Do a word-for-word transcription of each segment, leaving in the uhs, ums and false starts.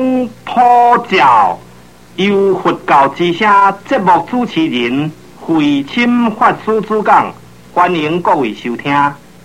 普照，由佛教之声节目主持人慧清法师主讲，欢迎各位收听。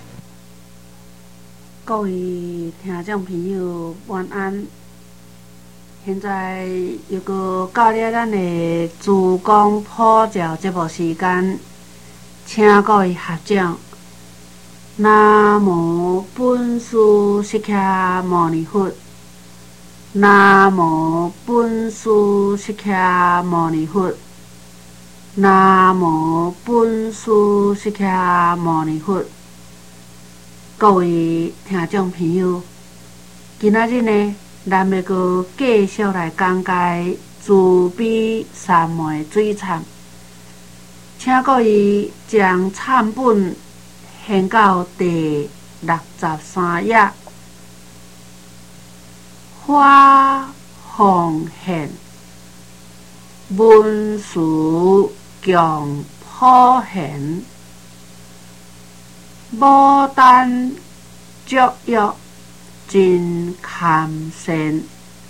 各位听众朋友，晚安。现在又搁到了咱的自讲普照节目时间，请各位合掌。南无本师释迦牟尼佛。南无本师释迦牟尼佛。南无本师释迦牟尼佛。各位听众朋友，今仔日呢，咱要阁继续来讲解慈悲三昧水忏，请各位将忏本掀到第六十三页。花奉献，文殊强普贤。牡丹足浴真堪善，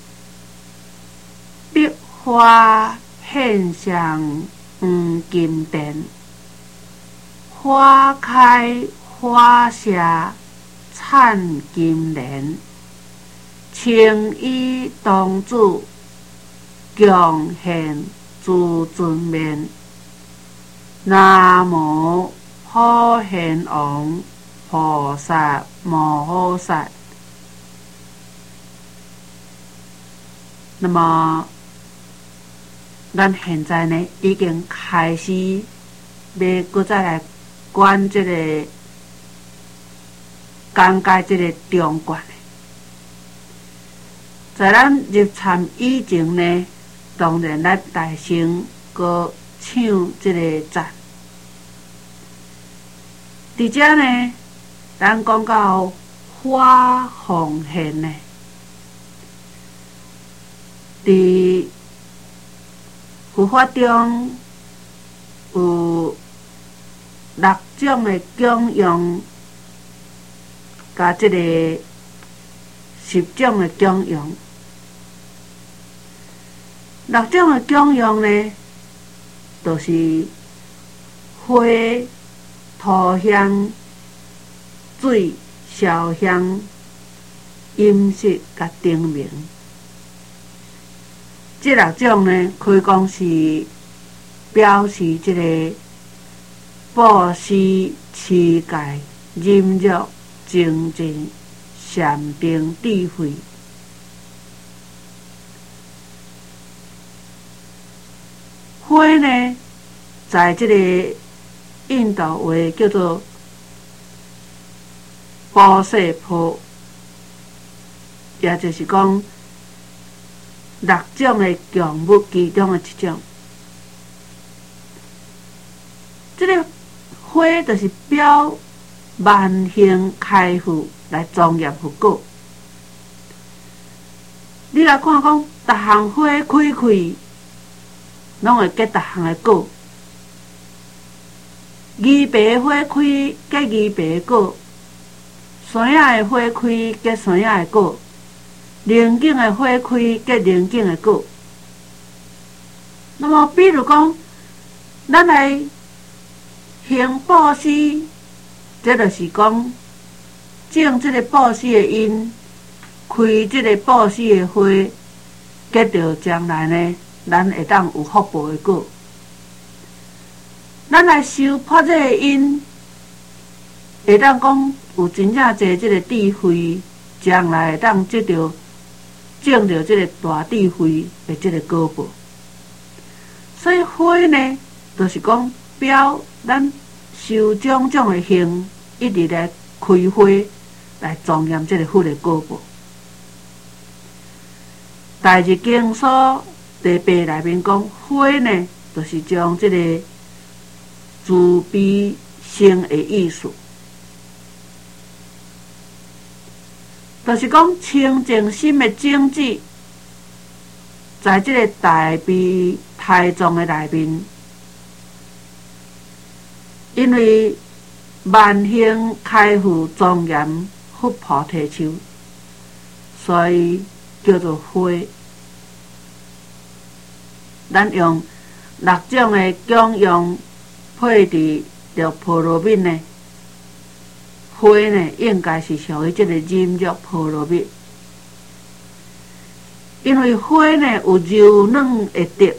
碧花献上黄金殿。花开花谢灿金莲，青衣童子强现自尊面。南无普贤王菩萨摩诃萨。那么，咱现在呢，已经开始要搁再来观这个讲解这个中观。在咱入参以前呢，当然咱大乘搁唱这个赞。伫遮呢，咱讲到花奉献呢，伫佛法中有六种的供养，甲即个十种的供养。六种的供养呢，就是花、涂香、水、烧香、饮食甲灯明。这六种呢，可以讲是表示这个布施、持戒、忍辱、精进、禅定、智慧。花呢，在这个印度话叫做波色婆，也就是讲六种的供物其中的一种。这个花就是表万行开富来庄严佛果。你来看讲，逐项花开开，拢会结逐项的果。鱼白花开结鱼白果，山野的花开结山野的果，灵境的花开结灵境的果。那么，比如讲，咱来行布施，这就是讲种这个布施的因，开这个布施的花，结着将来呢，咱会当有福报的果。咱来修破这个因，会当讲有真正侪这个智慧，将来会当得到种着这个大智慧的这个果报。所以花呢，就是讲表咱修种种的行，一直来开花，来庄严这个佛的果报。大日经所第八内面讲，花呢，就是将这个慈悲心的意思，就是讲清净心的种子，在这个大悲胎藏的内面，因为万行开富庄严佛菩提树，所以叫做花。 咱用六种的姜用配伫着菠萝蜜呢，花呢应该是属于即个人肉菠萝蜜，因为花呢有柔软的质，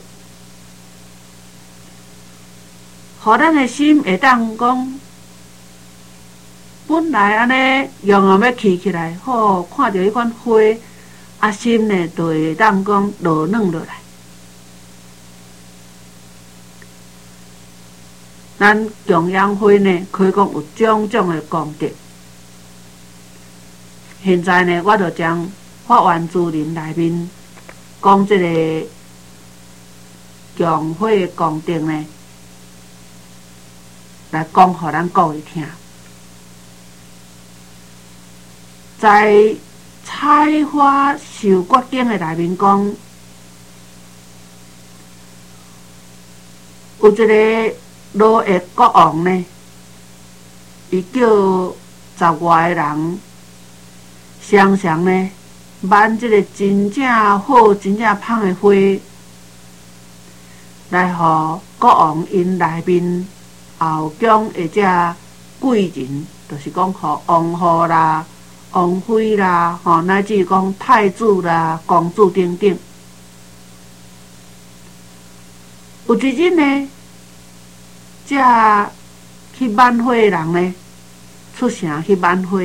互咱的心会当讲，本来安尼洋洋要起起来，好看到迄款花，啊心呢就会当讲落软落来。咱供养花呢，可以讲有种种的功德。现在呢，我就将法源珠林内面讲这个供花的功德呢，来讲互咱各位听。在《采花受决经》的内面讲，有一个罗的国王呢，伊叫十外个人，常常呢挽即个真正好、真正芳的花，来互国王因内面后宫的这贵人，就是讲互王后啦、王妃啦，吼乃至讲太子啦、公主等等。有一日呢，这去挽花的人呢，出城去挽花，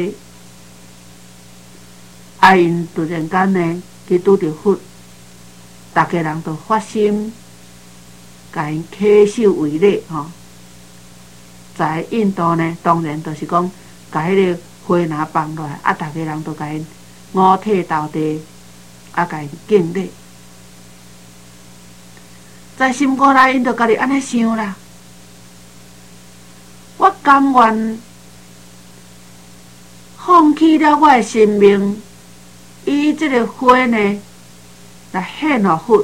啊因突然间呢，去拄着佛，大家人都发心，甲因稽首为礼吼。在印度呢，当然就是讲，甲迄个花拿放落来，啊，大家人都甲因五体投地，啊，甲因敬礼。在心肝内，因就家己安尼想啦。我甘愿放弃了我的生命，以这个花呢来献予佛，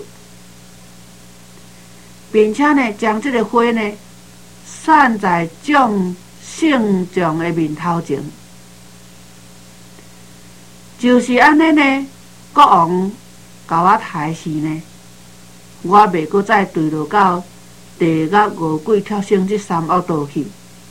并且呢将这个花呢散在众圣众的面头前，就是安尼呢。国王甲我抬时呢，我袂阁再坠落到地狱恶鬼跳升这三恶道去。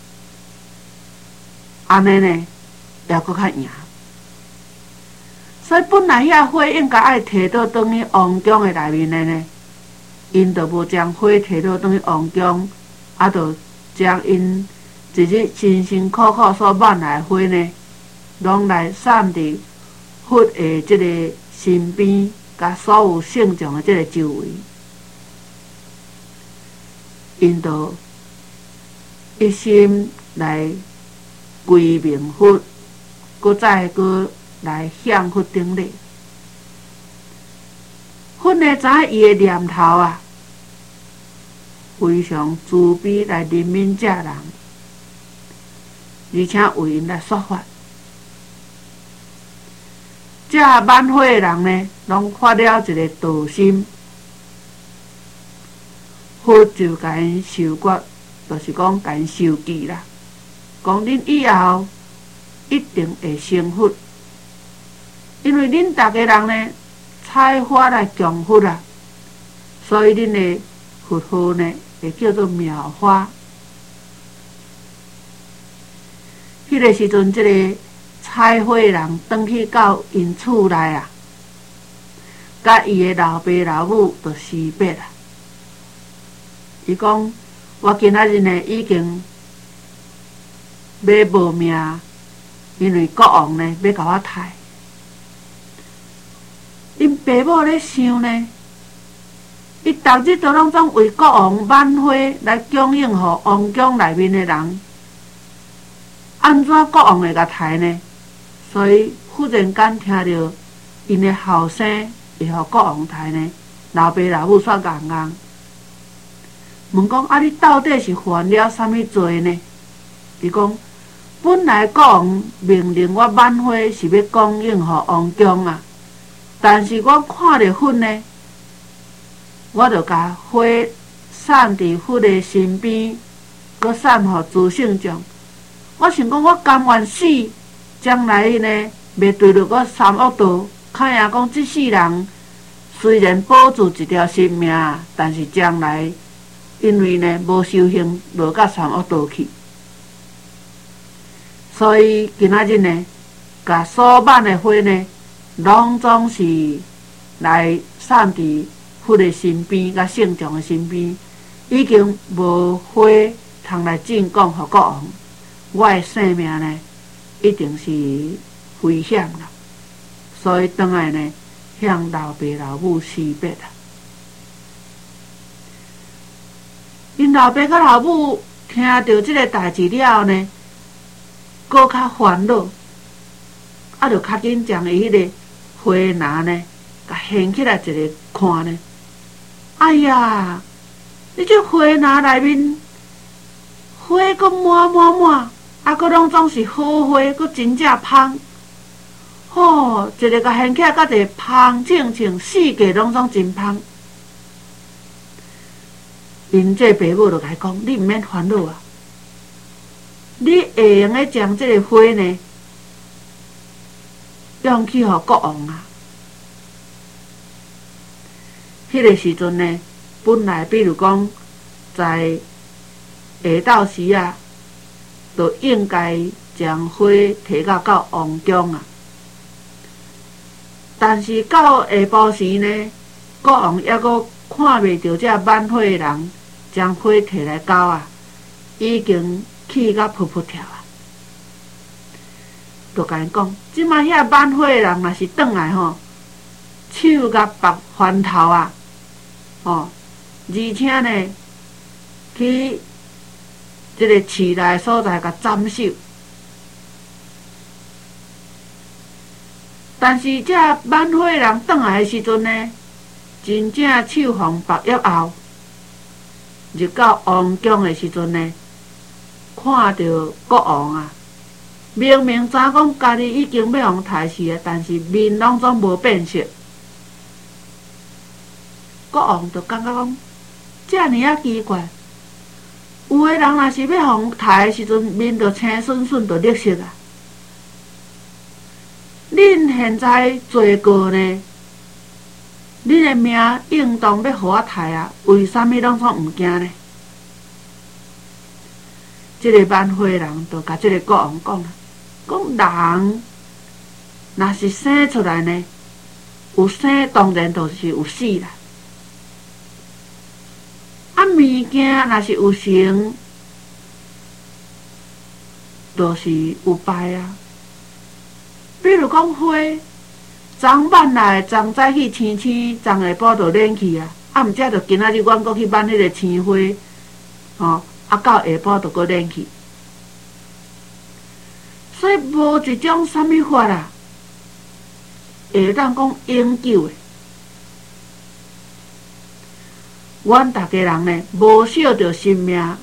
安尼呢，也阁较赢。所以本来遐花应该爱摕倒转去王宫的内面的呢，因就无将花摕倒转去王宫，啊，就将因一日辛辛苦苦所挽来的花呢，拢来散伫佛的这个身边，甲所有圣众的这个周围。因就一心来归命佛，搁再搁来向佛顶礼。佛呢知影伊的念头啊，非常慈悲来怜悯这人，而且为因来说法。这挽花的人呢，拢发了一个道心。佛就甲因受决，就是讲甲因受记啦，讲恁以后一定会成佛，因为恁逐个人呢采花来供佛啊，所以恁的佛号呢会叫做妙花。迄个时阵，即个采花的人转去到因厝内啊，甲伊的老爸老母就辞别啊。伊讲：我今仔日呢已经要无命，因为国王呢要甲我杀。因爸母咧想呢，伊逐日都拢总为国王挽花来供养互王宫内面的人，安怎国王会甲杀呢？所以忽然间听到因的后生会互国王杀呢，老爸老母煞硬硬。问讲啊，你到底是犯了啥物罪呢？伊讲，本来国王命令我挽花是要供养互王宫啊，但是我看着佛呢，我就甲花散伫佛的身边，搁散互诸圣众。我想讲，我甘愿死，将来呢，袂坠落个三恶道。看样讲，即世人虽然保住一条性命，但是将来因为呢无修行，落到三恶道去。所以今仔日呢，甲所挽的花呢，拢总是来送伫佛的身边，甲圣众的身边，已经无花通来进贡互国王，我的性命呢，一定是危险啦。所以转来呢，向老爸老母辞别啦。因老爸甲老母听到即个代志了后呢，搁较烦恼，啊，就较紧将伊迄个花篮呢，甲掀起来一个看呢。哎呀，你这花篮内面花搁满满满，啊，搁拢总是好花，搁真正芳。吼、哦，一个甲掀起来，甲一个芳清清，四界拢总真芳。因这爸母就甲伊讲：你毋免烦恼啊，你会用诶将这个花呢，用去互国王啊。迄个时阵呢，本来比如讲，在下昼时啊，就应该将花摕到到王宫啊。但是到下晡时呢，国王抑阁看袂到这挽花的人将花摕来交啊，已经气甲噗噗跳啊！就甲因讲，即摆遐挽花的人若是转来吼，手甲白翻头啊！哦，而且呢，去即个市内所在甲斩首。但是这挽花人转来的时阵呢，真正手红白叶后，入到王宫的时阵呢，看到国王啊，明明知讲家己已经要互杀死啊，但是面拢总无变色。国王就感觉讲，遮尔啊奇怪，有的人若是要互杀的时阵，面就青顺顺，就绿色啊。恁现在做过呢？恁的命应当要互我杀啊，为啥物拢总毋惊呢？即、这个挽花人就甲即个国王讲啊，讲人若是生出来呢，有生当然就是有死啦。啊，物件若是有成，就是有败啊。比如讲花，昨挽来，昨早去青青，昨下晡就冷去啊。啊，毋则就今仔日阮搁去挽迄个青花，哦，啊到下晡就搁冷去。所以无一种啥物法啊，会当讲永久的。阮逐家人呢，无惜着性命。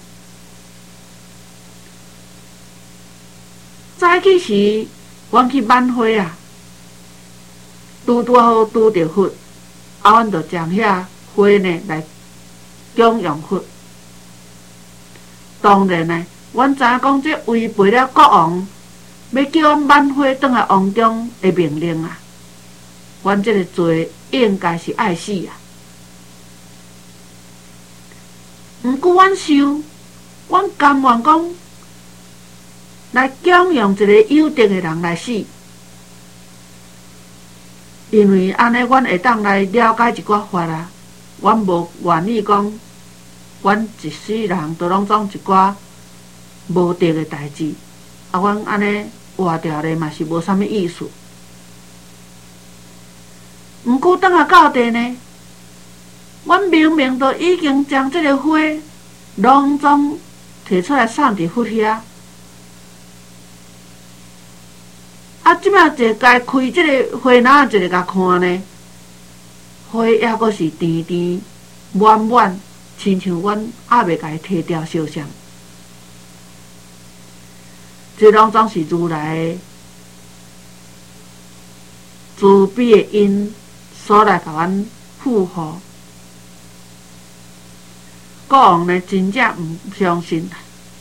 早起时，阮去挽花啊，拄拄好拄着佛，啊，阮就将遐花呢来供养佛。当然呢，阮知影讲这违背了国王要叫阮挽花转来王宫的命令啊，阮这个罪应该是爱死啊。毋过阮想，阮甘愿讲来供养一个有德的人来死，因为安尼阮会当来了解一寡法啊。阮无愿意讲，阮一世人都拢总一寡无德的代志，啊，阮安尼活着咧嘛是无啥物意思。毋过等下到地呢，阮明明都已经将这个花拢总摕出来送伫佛遐，啊，即摆一该开这个花篮，一个甲看呢，花还阁是甜甜满满，亲像阮还袂甲伊摕掉烧香，这拢总是如来的慈悲的因所来甲阮护护。国王呢，真正毋相信啦，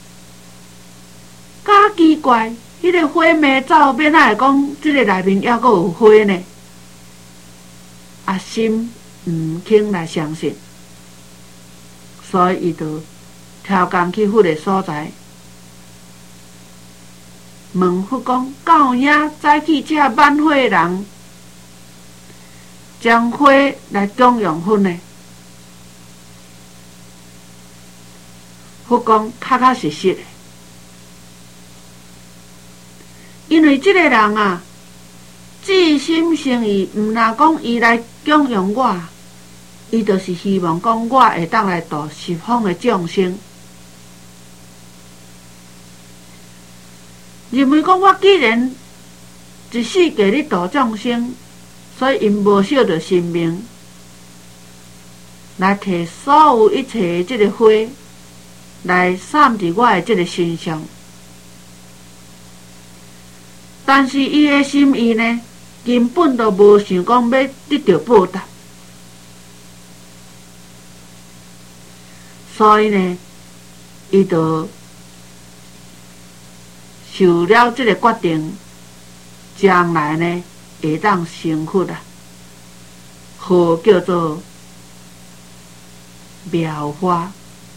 假奇怪，迄、那个花苗走，变哪会讲即个内面还阁有花呢？啊，心毋肯来相信，所以伊就超工去佛的所在，问佛讲：敢有影早起这晚会的人将花来供养佛呢？佛讲：确确实实的，因为这个人啊，至心诚意，毋若讲伊来供养我，伊就是希望讲我会当来度十方的众生。认为讲我既然一世给你度众生，所以因无惜着性命来摕所有一切的这个花来散伫我的这个身上。但是伊的心意呢，根本都无想讲要得到报答，所以呢，伊就受了这个决定，将来呢会当成佛啊，号叫做妙花。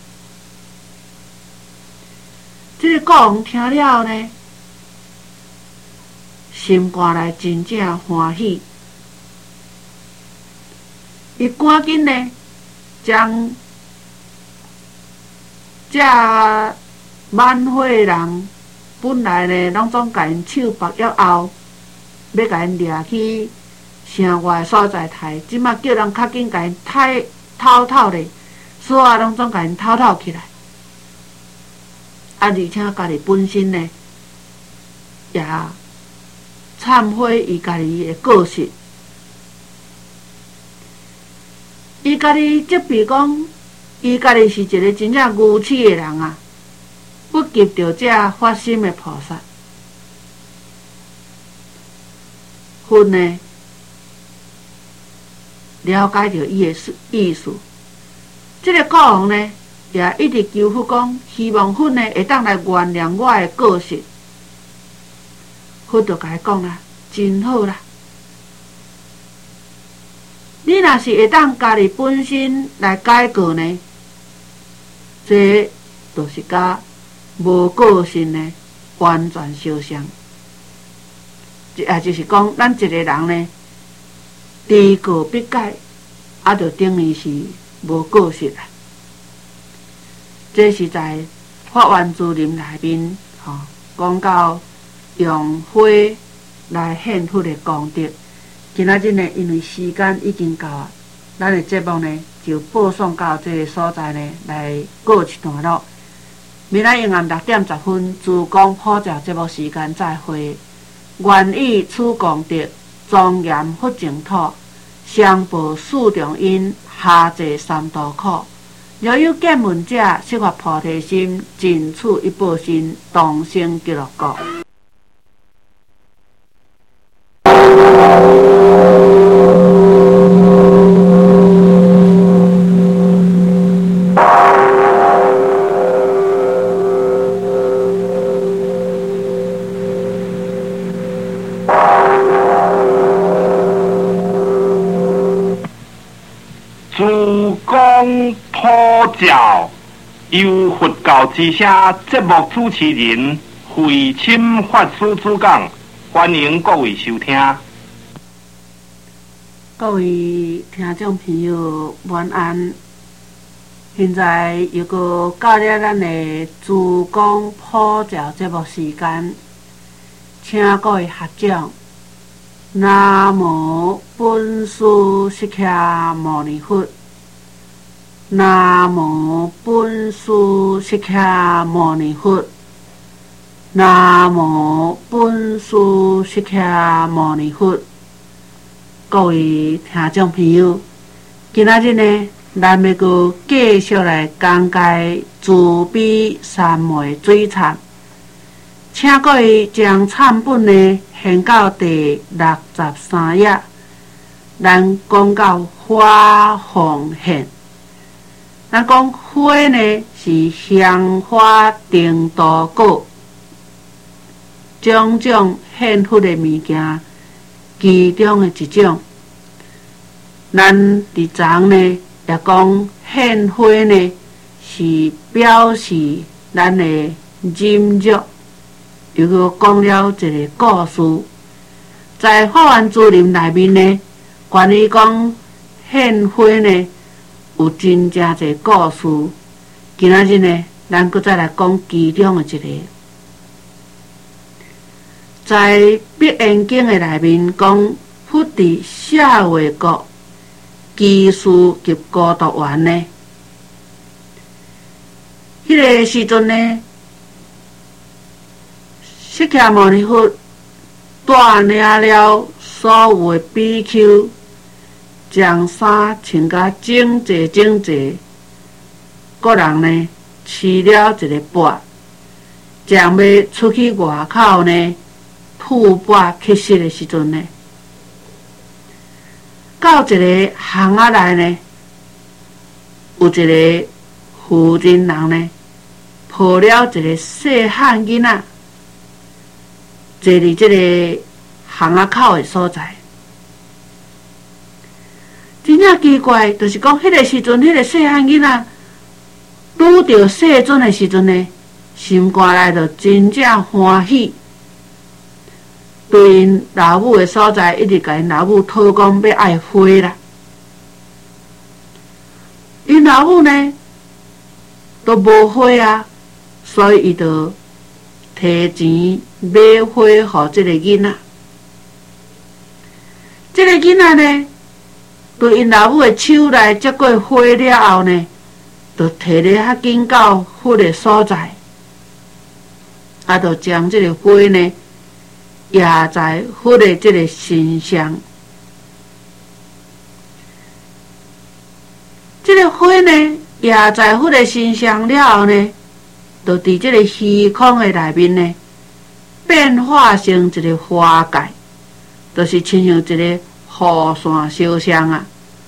这个国王听了呢，心肝内真正欢喜，伊赶紧呢将这晚会人本来呢拢总甲因手绑了后，要甲因掠去城外所在刣，即马叫人较紧甲因刣偷偷的，所有拢总甲因偷偷起来，啊，而且家己本身呢也忏悔伊家己的过失，伊家己责备讲，伊家己是一个真正愚痴的人啊，不及着这发心的菩萨。佛呢了解着伊的意思，这个国王呢也一直求佛讲，希望佛呢会当来原谅我的过失。佛就甲伊讲啦，真好啦！你若是会当家己本身来改过呢，这就是甲无个性呢完全相像。也就是讲，咱一个人呢，知过必改，啊，就等于是无个性啦。这是在《法源珠林》内面，吼、哦、讲到用花来献佛的功德。今仔日呢，因为时间已经到啊，咱的节目呢就播送到这个所在呢来告一段落。明仔阴暗六点十分，珠光普照节目时间再会。愿以此功德，庄严佛净土，上报四重因，下济三途苦。若有见闻者，悉发菩提心，尽此一报身，同生极乐国。 珠光普照，由佛教之声节目主持人慧钦法师主讲，欢迎各位收听。 各位听众朋友，晚安。现在又搁到了咱的珠光普照节目时间，请各位合掌。南无本师释迦牟尼佛。南无本师释迦牟尼佛。南无本师释迦牟尼佛。各位听众朋友，今仔日呢，咱要搁继续来讲解慈悲三昧水忏，请各位将忏本呢献到第六十三页，咱讲到花奉献。咱讲花呢是香花丁多果，种种献佛的物件，其中的一种。 咱伫昨呢也讲献花呢，是表示咱的忍辱。又搁讲了一个故事，在《法苑珠林》内面呢，关于讲献花呢，有真正侪故事。今仔日呢，咱搁再来讲其中的一个。在《必言经》的内面讲，佛伫舍卫国居士及孤独园呢，迄、那个时阵呢，释迦牟尼佛带领了所有的比丘，将衫穿甲整齐整齐，个人呢饲了一个钵，将要出去外口呢。吐蕃乞食的时阵呢，到一个巷仔内呢，有一个妇人人呢，抱了一个细汉囡仔，坐伫这个巷仔口的所在。真正奇怪，就是讲迄个时阵，迄个细汉囡仔拄着世尊的时阵呢，心肝内就真正欢喜。对因老母的所在，一直甲因老母讨讲要爱花啦。因老母呢都无花啊，所以伊就摕钱买花予这个囡仔。这个囡仔呢，对因老母的手内接过花了后呢，就摕咧较紧到佛的所在，啊，就将这个花呢。也在佛的这个身上，这个花呢，也在佛的身上了后呢，就伫这个虚空的内面呢，变化成一个花界，就是亲像一个雨伞烧香啊。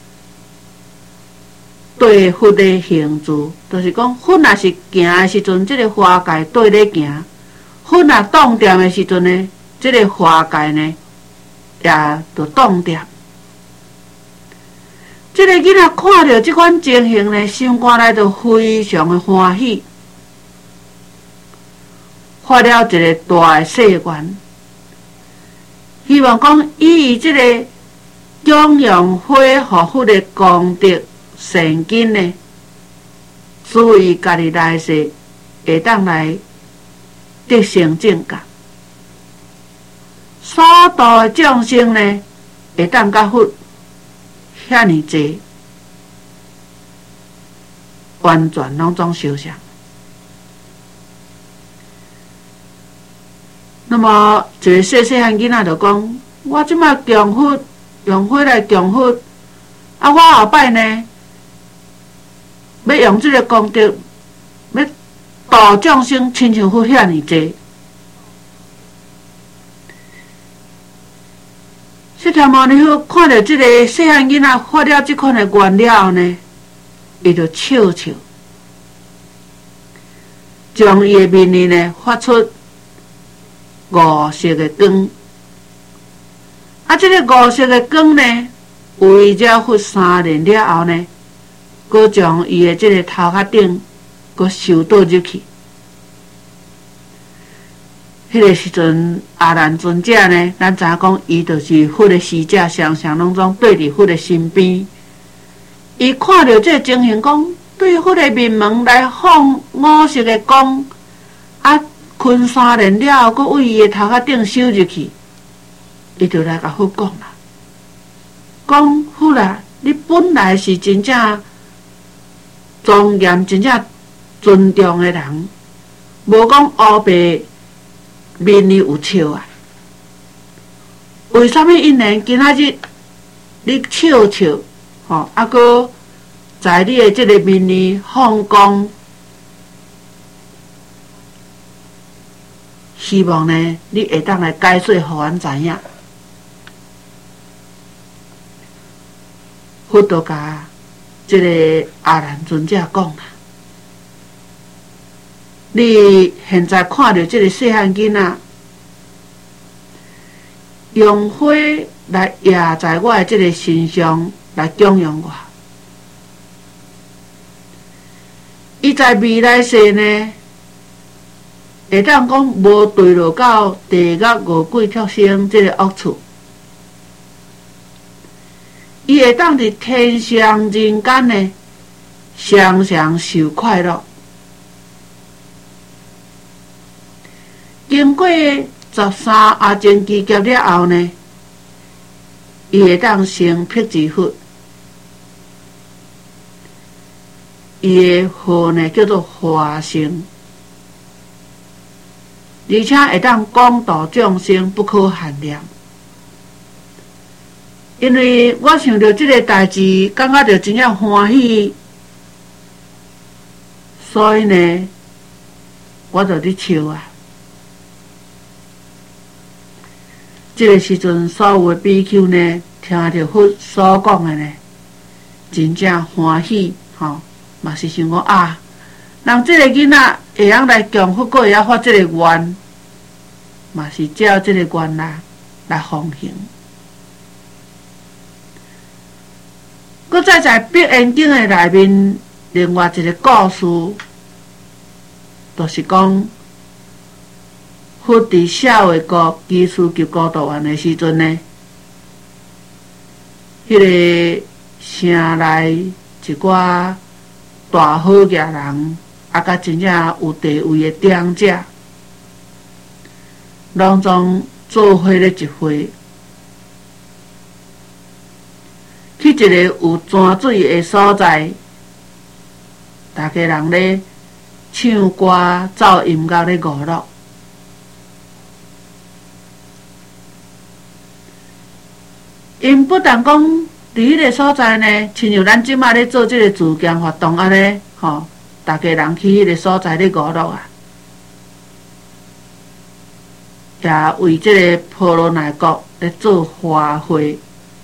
对佛的行住，就是讲佛若是行的时阵，这个花界对咧行；佛若动点的时阵呢。这个花界呢，也就冻掉。这个囡仔看到这款情形呢，心肝内就非常的欢喜，发了一个大的誓愿，希望讲以这个供养花和佛的功德善根呢，注意家己来世会当来得成正觉。所度的众生呢，会当甲佛遐尼济，完全拢总相像。那么一个细细汉囡仔就讲：我即摆供佛，用火来供佛，啊，我后摆呢，要用即个功德，要度众生，亲像佛遐尼济。释迦牟尼佛看到这个细汉囡仔发了这款的愿了后呢，伊就笑笑，将伊的面里呢发出五色的光。啊，这个五色的光呢，围绕佛三年了后呢，佮将伊的这个头壳顶佮收倒入去。迄个时阵，阿难尊者呢，咱知影讲，伊就是佛的使者，常常拢总对伫佛的身边。伊看到这情形，讲对佛的面门来放五色的光，啊，困三年了后，佮为伊的头壳顶收入去，伊就来甲佛讲啦，讲佛啦，你本来是真正庄严、真正尊重的人，无讲黑白。面里有笑啊？为什么因然今仔日你笑笑，吼，啊个在你的这个面里放光？希望呢，你会当来解说，互阮知影。佛就甲这个阿难尊者讲啦。你现在看到这个细汉囡仔，用火来压在我的这个身上， 来供养我。伊在未来世呢，会当讲无坠落到地狱五鬼畜生这个恶处，伊会当伫天上人间呢，常常受快乐。经过十三阿僧祇劫了后呢，伊会当成辟支佛，伊的号呢叫做化身，而且会当广度众生不可限量。因为我想到这个代志，感觉到真正欢喜，所以呢，我就伫笑啊。这个时阵，所有的比丘呢，听到佛所讲的呢，真正欢喜，吼，嘛是想讲啊，人这个囡仔会晓来供佛，阁会晓发这个愿，嘛是照这个愿来来奉行。搁再在《碧烟经》的内面，另外一个故事，就是讲。佛伫舍卫国居士及孤独园的时阵呢，迄、那个城内一寡大好业人，啊，甲真正有地位的长者，拢总做伙咧一会，去一个有泉水的所在，大家人咧唱歌、奏音乐咧娱乐。因不但讲伫迄个所在呢，亲像咱即摆咧做即个自强活动安尼，吼，大家人去迄个所在咧娱乐啊，也为即个婆罗奈国咧做花卉。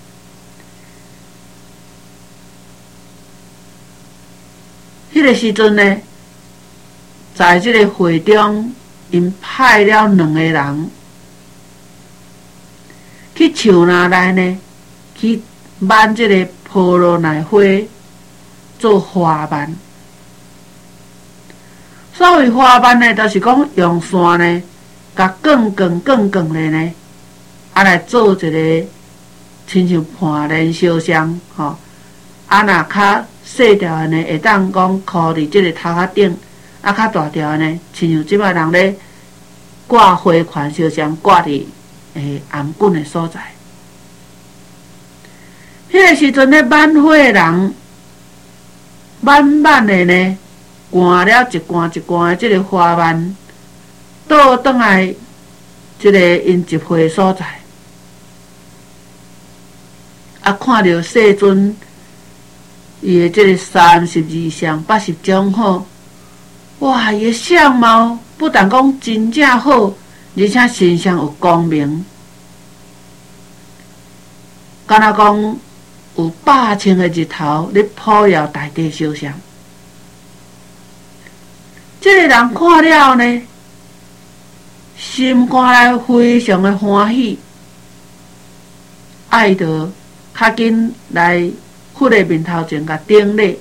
迄个时阵呢，在即个会中，因派了两个人去树林内呢。去挽即个婆罗奈花做花蔓，所谓花蔓呢，就是讲用线呢，甲卷卷卷卷的呢，啊来做一个亲像盘莲烧香吼，啊若较细条的呢，会当讲箍伫即个头壳顶，啊较大条的呢，亲像即摆人咧挂花环烧香，挂伫诶颔棍的所在。迄个时阵咧，挽花的人挽挽的呢，灌了一罐一罐的即个花蔓，倒转来即个因集会所在，啊，看到世尊伊的即个三十二相八十种好，哇，伊的相貌不但讲真正好，而且身上有光明，敢若讲。有百千个日头咧普耀大地烧香，这个人看了呢，心肝内非常的欢喜，爱得较紧来佛的面头前甲顶礼。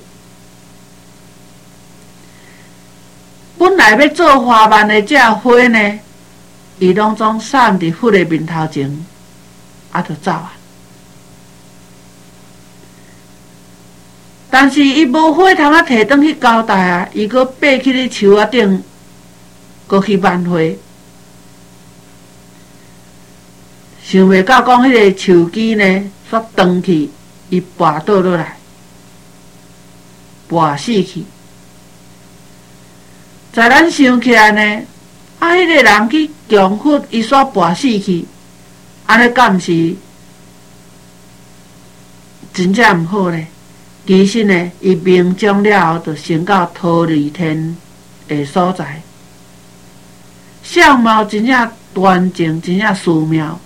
本来要做花蔓的这花呢，伊拢总散伫佛的面头前，啊，就走啊。但是伊无花通啊，摕转去交代啊，伊搁爬去咧树仔顶，搁去挽花。想袂到讲迄个树枝呢，煞断去，伊跋倒落来，跋死去。在咱想起来呢，啊，迄个人去供佛，伊煞跋死去，安尼敢毋是真正毋好呢？其实呢，伊命中了后，就升到桃李天的所在，相貌真正端正，真正殊妙。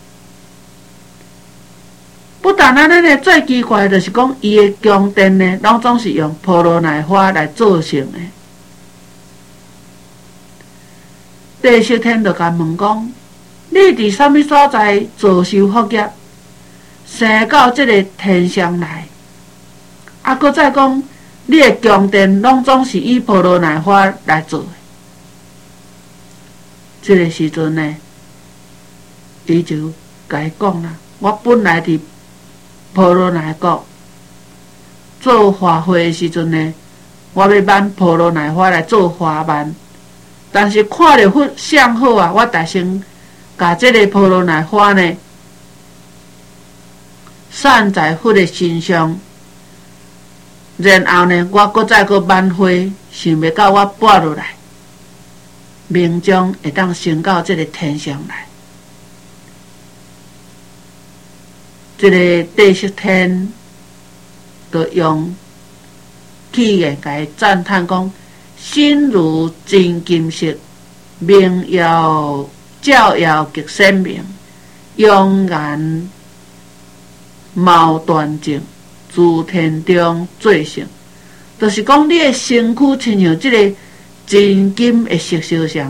不但安尼呢，最奇怪的就是讲，伊的宫殿呢，拢总是用婆罗奈花来做成的。地释天就甲问讲：你伫啥物所在造受福业？ 生到即个天上来。啊，搁再讲，你的宫殿拢总是以婆罗奈花来做的。即个时阵呢，伊就甲伊讲啦：我本来伫婆罗奈国做花花的时阵呢，我要挽婆罗奈花来做花蔓，但是看着佛相好啊，我大先甲即个婆罗奈花呢，散在佛的身上。然后呢，我搁再搁挽花，想要到我拔落来，明将会当升到这个天上来。这个帝释天就用语言甲伊赞叹讲：心如真金色，明耀照耀极鲜明，容颜貌端正。诸天中最胜，就是讲你的身躯亲像即个真金的色相像，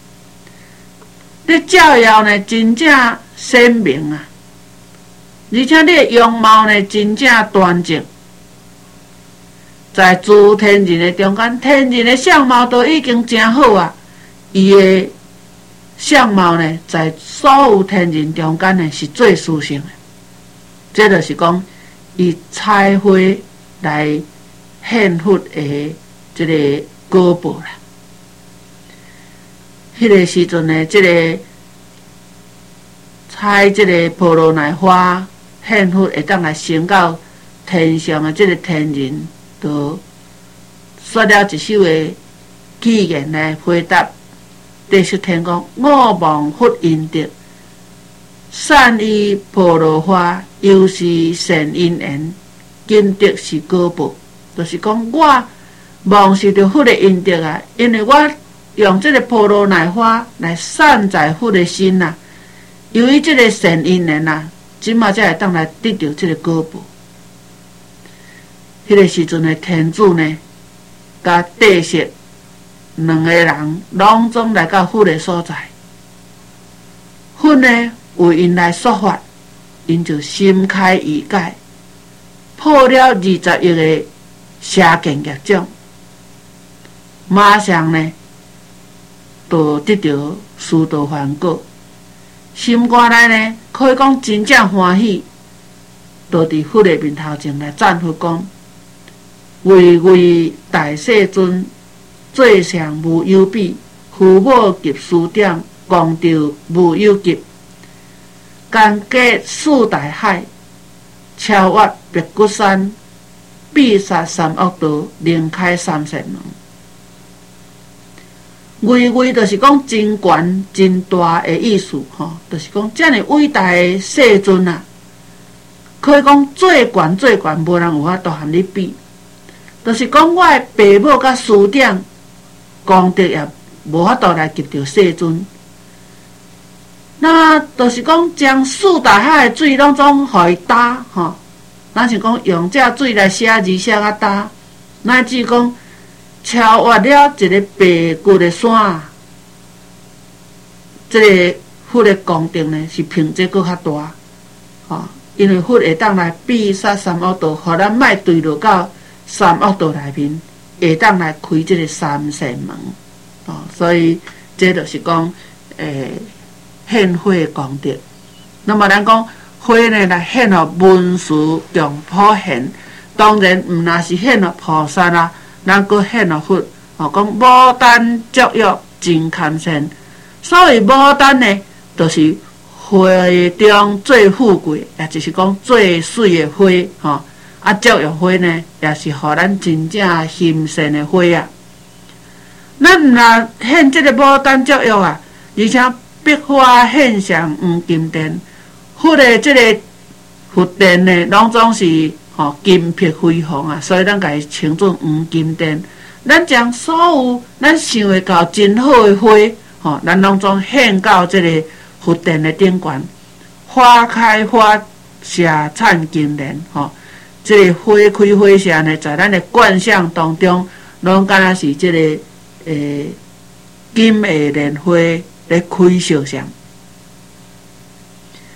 你照耀呢真正鲜明啊，而且你的容貌呢真正端正，在诸天人的中间，天人的相貌都已经真好啊，伊的相貌呢在所有天人中间呢是最殊胜的，这就是讲。以彩花来献佛的这个果报啦。迄个时阵呢，这个采这个婆罗奈花献佛会当来升到天上的这个天人，就说了一首的语言来回答帝释天讲：我望佛因德，善于婆罗花。又是善因缘，因德是果报，就是讲我望是着佛的因德啊，因为我用这个婆罗奈花来散在佛的心啊，由于这个善因缘啊，即马才会当来得到这个果报。迄、那个时阵的天主呢，甲帝释两个人拢总来到佛的所在，佛呢为因来说法。因就心开意解，破了二十亿个邪见业障，马上呢，就得到殊道梵果。心肝内呢，可以讲真正欢喜，就伫佛的面头前来赞佛讲：唯唯大世尊，最上无有比，父母及师长，功德无有极。干戈四大海，超越别骨山，必杀三恶道，另开三善门。巍巍就是讲真悬真大的意思吼，就是讲这样伟大的世尊啊，可以讲最悬最悬，无人有法度和你比。就是讲我的父母甲师长功德也无法度来及到世尊。那就是讲，将四大海的水拢总互伊打吼，咱是讲用这水来写字写啊打，乃至讲超越了一个白骨的山，这个佛的功德呢是凭这搁较大，吼，因为佛会当来必杀三恶道，互咱莫坠落到三恶道内面，会当来开这个三善门，哦，所以这就是讲，诶。献花的功德，那么咱讲花呢来献予文殊共普贤，当然毋那是献予菩萨啦，咱搁献予佛。哦，讲牡丹足浴真堪善，所谓牡丹呢，就是花中最富贵，也就是讲最水的花。吼、哦，啊，足浴花呢，也是互咱真正欣赏的花啊。咱毋那献这个牡丹足浴啊，而且。壁花献上黄金殿，佛的这个佛殿呢，拢总是吼、哦、金碧辉煌啊，所以咱甲伊称作黄金殿。咱将所有咱想会到真好的花，吼、哦，咱拢总献到这个佛殿的顶悬，花开花谢灿金莲，吼、哦，这个花开花谢呢，在咱的观想当中，拢敢若是这个诶、呃、金的莲花。咧开烧香，深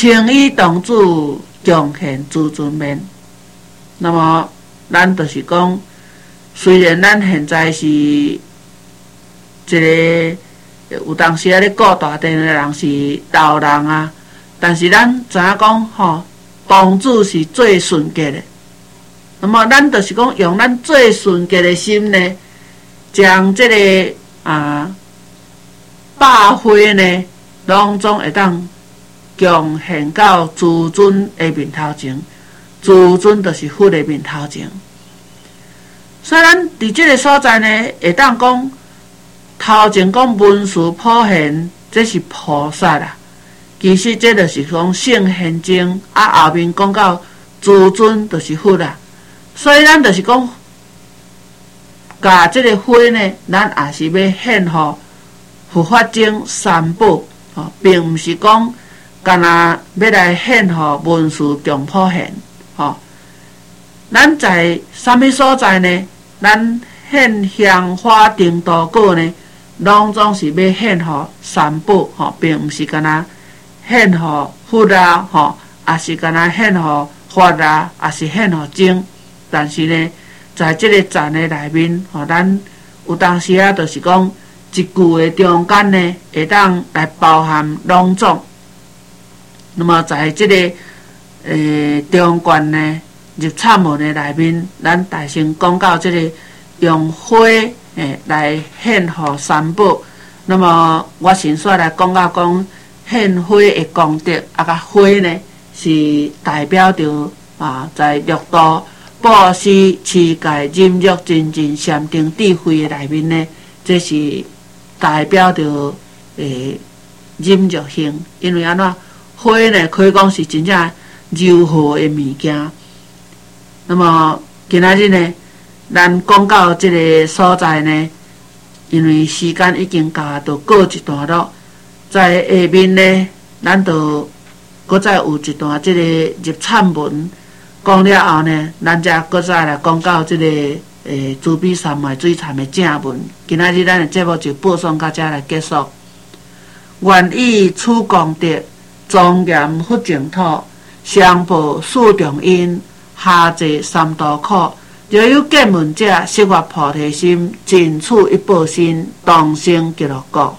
青衣同志强宪自尊面。那么，咱就是讲，虽然咱现在是一个有当时啊咧顾大殿的人是老人啊，但是咱知影讲吼，同志是最纯洁的。那么，咱就是讲用咱最纯洁的心呢，将这个啊百花呢，拢总会当强献到自尊的面头前。自尊就是佛的面头前。所以咱伫即个所在呢，会当讲头前讲文殊普贤，这是菩萨啦。其实这就是讲圣贤经，啊后面讲到自尊就是佛啦。所以咱就是讲，甲即个花呢，咱也是要献互佛法僧三宝，哦，并毋是讲干那要来献互文殊强普贤。哦，咱在啥物所在呢？咱献香花灯烛果呢，拢总是要献互三宝，吼、哦，并毋是干那献互佛啊，吼、哦，也是干那献互法啊，也是献互僧。但是呢，在即个赞的内面，吼、哦，咱有当时啊，就是讲一句的中间呢，会当来包含拢总。那么在即、这个诶，中观呢，入忏文的内面，咱大先讲到即个用花诶来献互三宝。那么我先说来讲到讲献花的功德，啊，甲花呢是代表着啊，在六道布施、持戒、忍辱、精进、禅定、智慧的内面呢，这是代表着诶忍辱行。因为安怎花呢，可以讲是真正柔和的物件。那么今仔日呢，咱讲到这个所在呢，因为时间已经到，就过一段落。在下面呢，咱就搁再有一段这个入忏文讲了后呢，咱才搁再来讲到这个诶慈悲三昧水忏的正文。今仔日咱的节目就播送到这来结束。愿以此功德，庄严佛净土。上报四重因，下济三途苦。若有见闻者，悉发菩提心，尽此一报身，同生极乐国。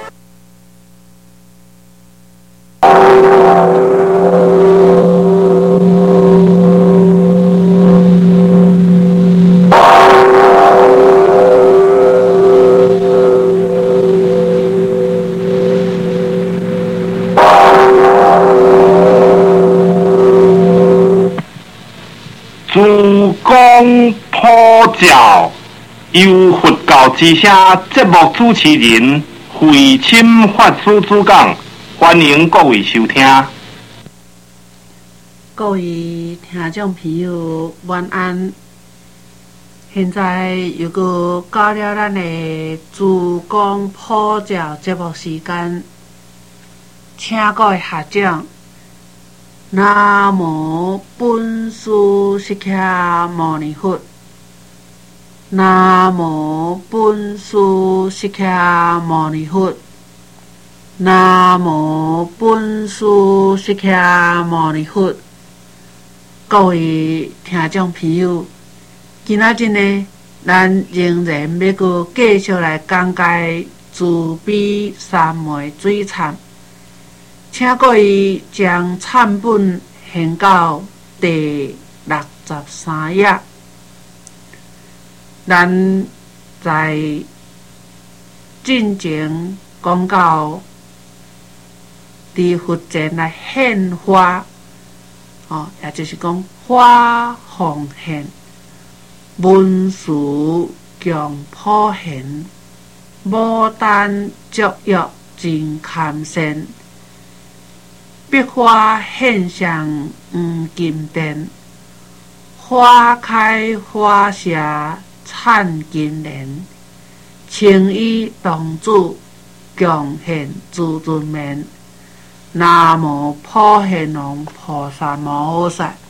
诸公普照，由佛教之声节目主持人慧清法师主讲，欢迎各位收听。 各位听众朋友，晚安。现在又搁到了咱的诸公普照节目时间，请各位学长。南无本师释迦牟尼佛。南无本师释迦牟尼佛。南无本师释迦牟尼佛。各位听众朋友，今仔日呢，咱仍然要搁继续来讲解慈悲三昧水忏。请各位将忏本献到第六十三页。咱在进前讲到，伫佛前来献花，哦，也就是讲花奉献，文殊强普贤，牡丹足浴真堪善。碧花献上黄金殿，花开花谢灿金莲。青衣同志强献自尊面，南无普贤王菩萨摩诃萨。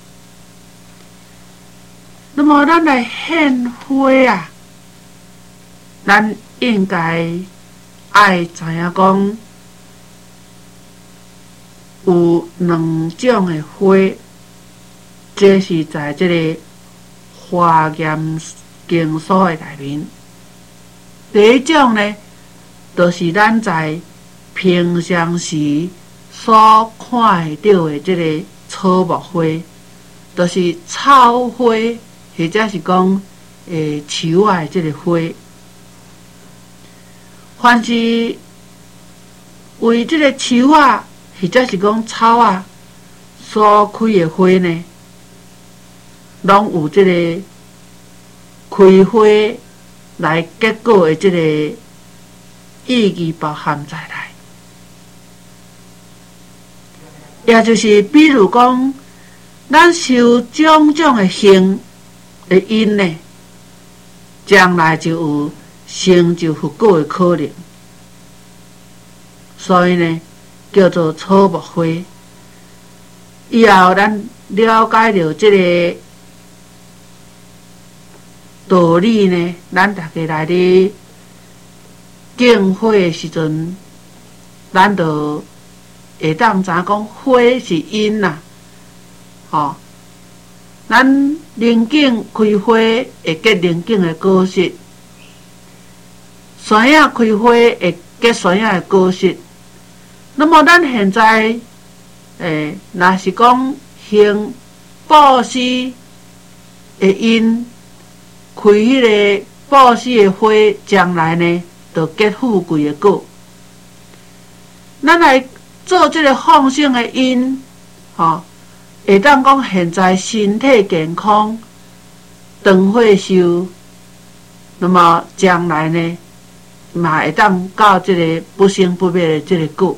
那么咱来献花啊，咱应该爱知影讲。 有两种的花，这是在这个华严经书的内面。第一种呢，就是咱在平常时所看会到的这个草木花，就是草花，或者是讲诶树仔的这个花。凡是为这个树仔，或者是讲草仔所开的花呢，拢有这个开花来结果的这个意义包含在内。也就是比如讲，咱受种种的行的因呢，将来就有成就福果的可能。所以呢，叫做草木花。以后咱了解到这个道理呢，咱大家来咧敬花的时阵，咱就会当知讲花是因呐，吼、哦，咱林景开花会结林景的果实，山野开花会结山野的果实。那么咱现在，诶，若是讲行布施的因，开迄个布施的花，将来呢，就结富贵的果。咱来做这个放生的因，吼、哦，会当讲现在身体健康，长岁寿，那么将来呢，嘛会当到这个不生不灭的这个果。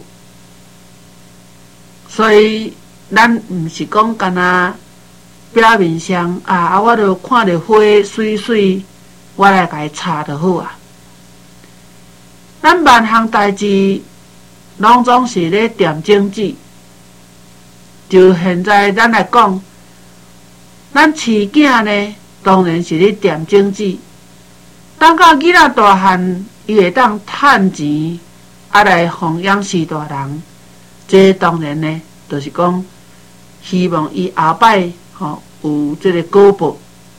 所以，咱毋是讲干那表面上啊，啊，我著看着花水水，我来甲伊插就好啊。咱万项代志，拢总是咧点经济。就现在咱来讲，咱饲囝呢，当然是咧点经济。等到囡仔大汉，伊会当趁钱，啊来奉养四大人。这当然呢，就是讲希望伊后摆吼有这个果报。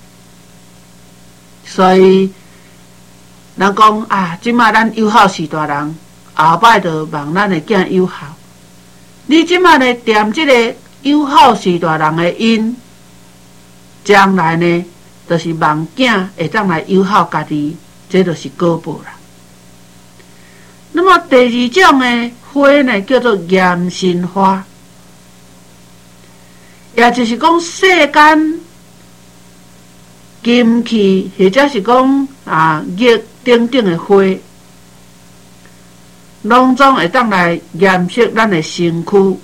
所以，人讲啊，即马咱友好四大人，后摆就望咱的囝友好。你即马呢踮这个友好四大人的因，将来呢，就是望囝会当来友好家己，这就是果报啦。那么第二种的花呢，叫做严心花，也就是讲世间金器或者是讲啊玉等等的花，拢总会当来染色咱的身躯。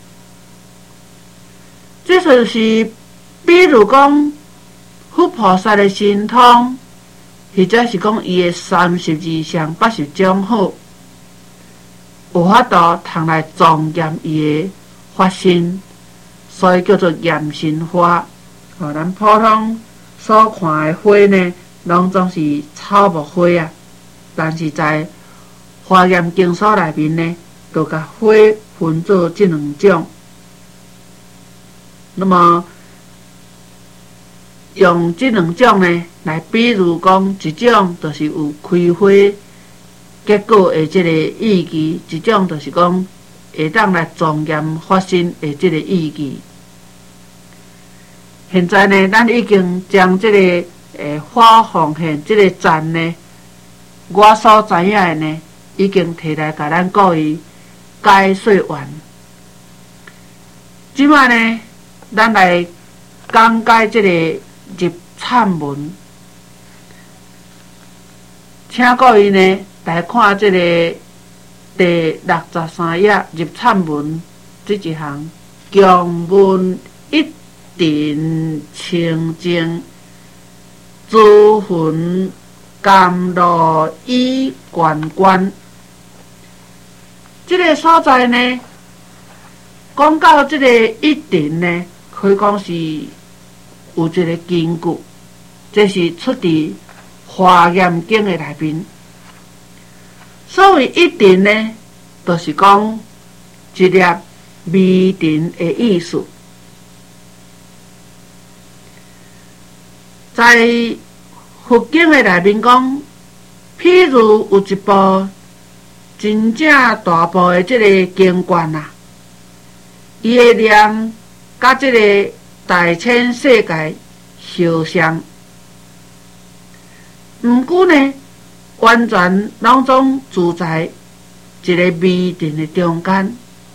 这就是比如讲佛菩萨的神通，或者是讲伊的三十二相八十种好。有法度通来庄严伊的法身，所以叫做严心花。哦，咱普通所看的花呢，拢总是草木花啊。但是在华严经书内面呢，就甲花分做这两种。那么用这两种呢，来比如讲，一种就是有开花结果的这个意义，一种就是讲会当来庄严发生的这个意义。现在呢，咱已经将这个诶花奉献这个赞呢，我所知影的呢，已经摕来甲咱各位解说完。即摆呢，咱来讲解这个入忏文，请各位呢来看这个第六十三页入忏文这一行，强文一定清净，诸魂甘露以观观。这个所在呢，讲到这个一定呢，可以讲是有一个根据，这是出自《华严经》的内面。所谓一定呢，就是讲一粒微尘的意思。在佛经的内面讲，譬如有一部真正大部的即个经卷啊，伊的量甲即个大千世界相像，毋过呢，完全拢总住在一个微尘的中间。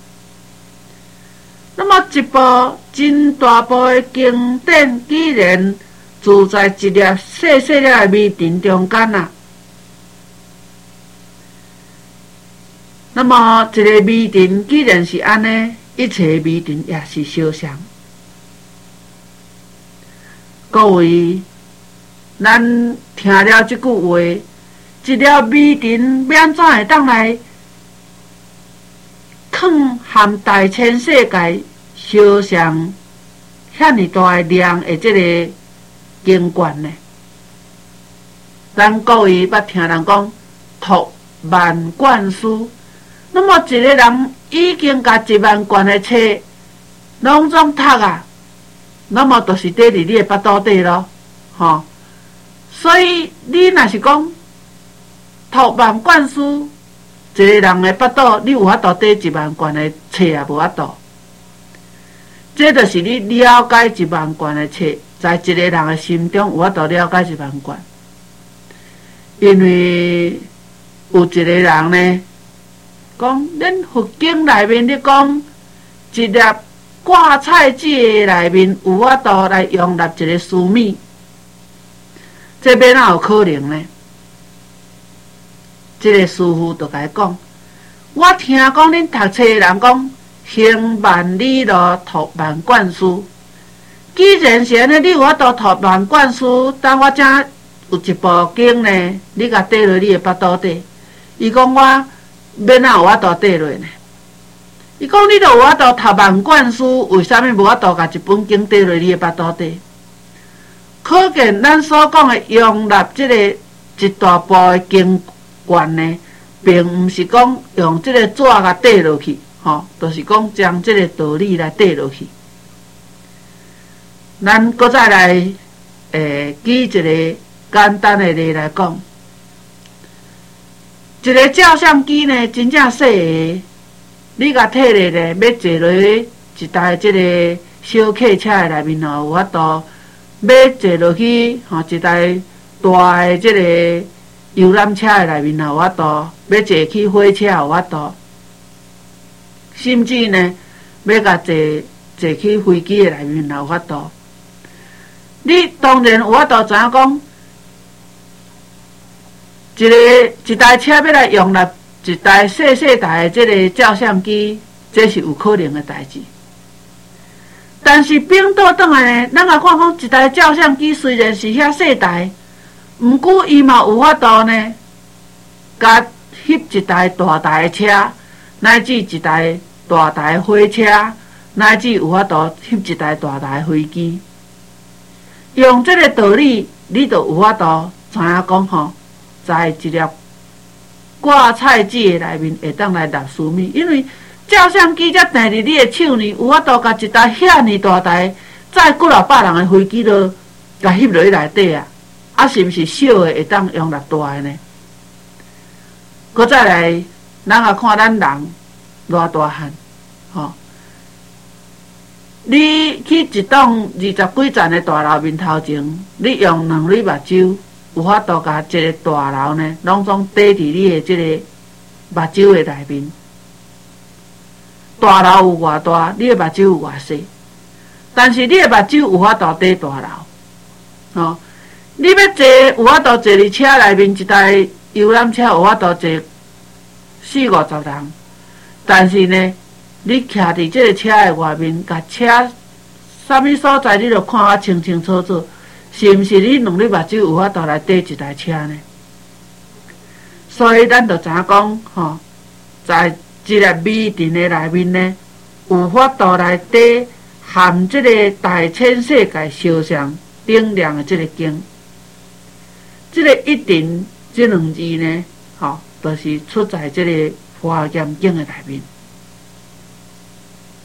那么一部真大部的经典，既然住在一粒细细粒的微尘中间啊，那么一个微尘既然是安尼，一切微尘也是相像。各位，咱听了这句话，一粒微尘要怎会当来藏含大千世界相像遐尼大的量的这个经卷呢？咱各位捌听人讲读万卷书，那么一个人已经甲一万卷的册拢总读啊，那么就是缀伫你的腹肚底咯，吼。所以你若是讲读万卷书，一个人的腹肚，你有法度缀一万卷的册也无法度。这就是你了解一万卷的册，在一个人的心中有法度了解一万卷。因为有一个人呢，讲恁佛经内面咧讲，一粒挂菜子的内面有法度来容纳一个须弥，这要哪有可能呢？这个师父就甲伊讲，我听讲恁读册的人讲，行万里路，读万卷书。既然是安尼，你有法度读万卷书，等我正有一部经呢，你甲缀落你的腹肚底。伊讲我要哪有法度缀落呢？伊讲你著有法度读万卷书，为啥物无法度甲一本经缀落你的腹肚底？可见咱所讲的容纳即个一大部的经卷呢，并毋是讲用即个纸甲缀落去，吼，就是讲将即个道理来缀落去。咱搁再来，诶，举一个简单的例来讲，一个照相机呢，真正细个，你甲摕咧咧，要坐落去一台即个小客车的内面吼，有法度；要坐落去吼一台大的即个游览车的内面有法度；要坐去火车有法度，甚至呢，要甲坐坐去飞机的内面有法度。你当然有法度知影讲，一个一台车要来容纳一台细细台的这个照相机，这是有可能的代志。但是并倒转来呢，咱来看讲一台照相机虽然是遐细台，毋过伊嘛有法度呢，甲翕一台大台的车，乃至一台大台的火车，乃至有法度翕一台大台的飞机。用这个道理，你就有法度知影讲吼，在一粒挂菜子的内面会当来纳须弥，因为照相机才定伫你的手呢，有法度甲一台遐尼大台载几落百人的飞机都甲翕落去内底啊，啊是毋是小的会当用纳大的呢？搁再来，咱也看咱人偌大汉，吼。你去一栋二十几层的大楼面头前，你用两粒目睭，有法度甲一个大楼呢，拢总缀伫你的即个目睭的内面。大楼有偌大，你的目睭有偌细，但是你的目睭有法度缀大楼，吼、哦。你要坐有法度坐伫车内面，一台游览车有法度坐四五十人，但是呢，你徛伫即个车的外面，甲车啥物所在你著看啊清清楚楚，是毋是你两粒目睭有法度来缀一台车呢？所以咱著知影讲，吼，在一个微尘的内面呢，有法度来缀含即个大千世界相像顶量的即个经。即个一定即两字呢，吼，就是出在即个华严经的内面。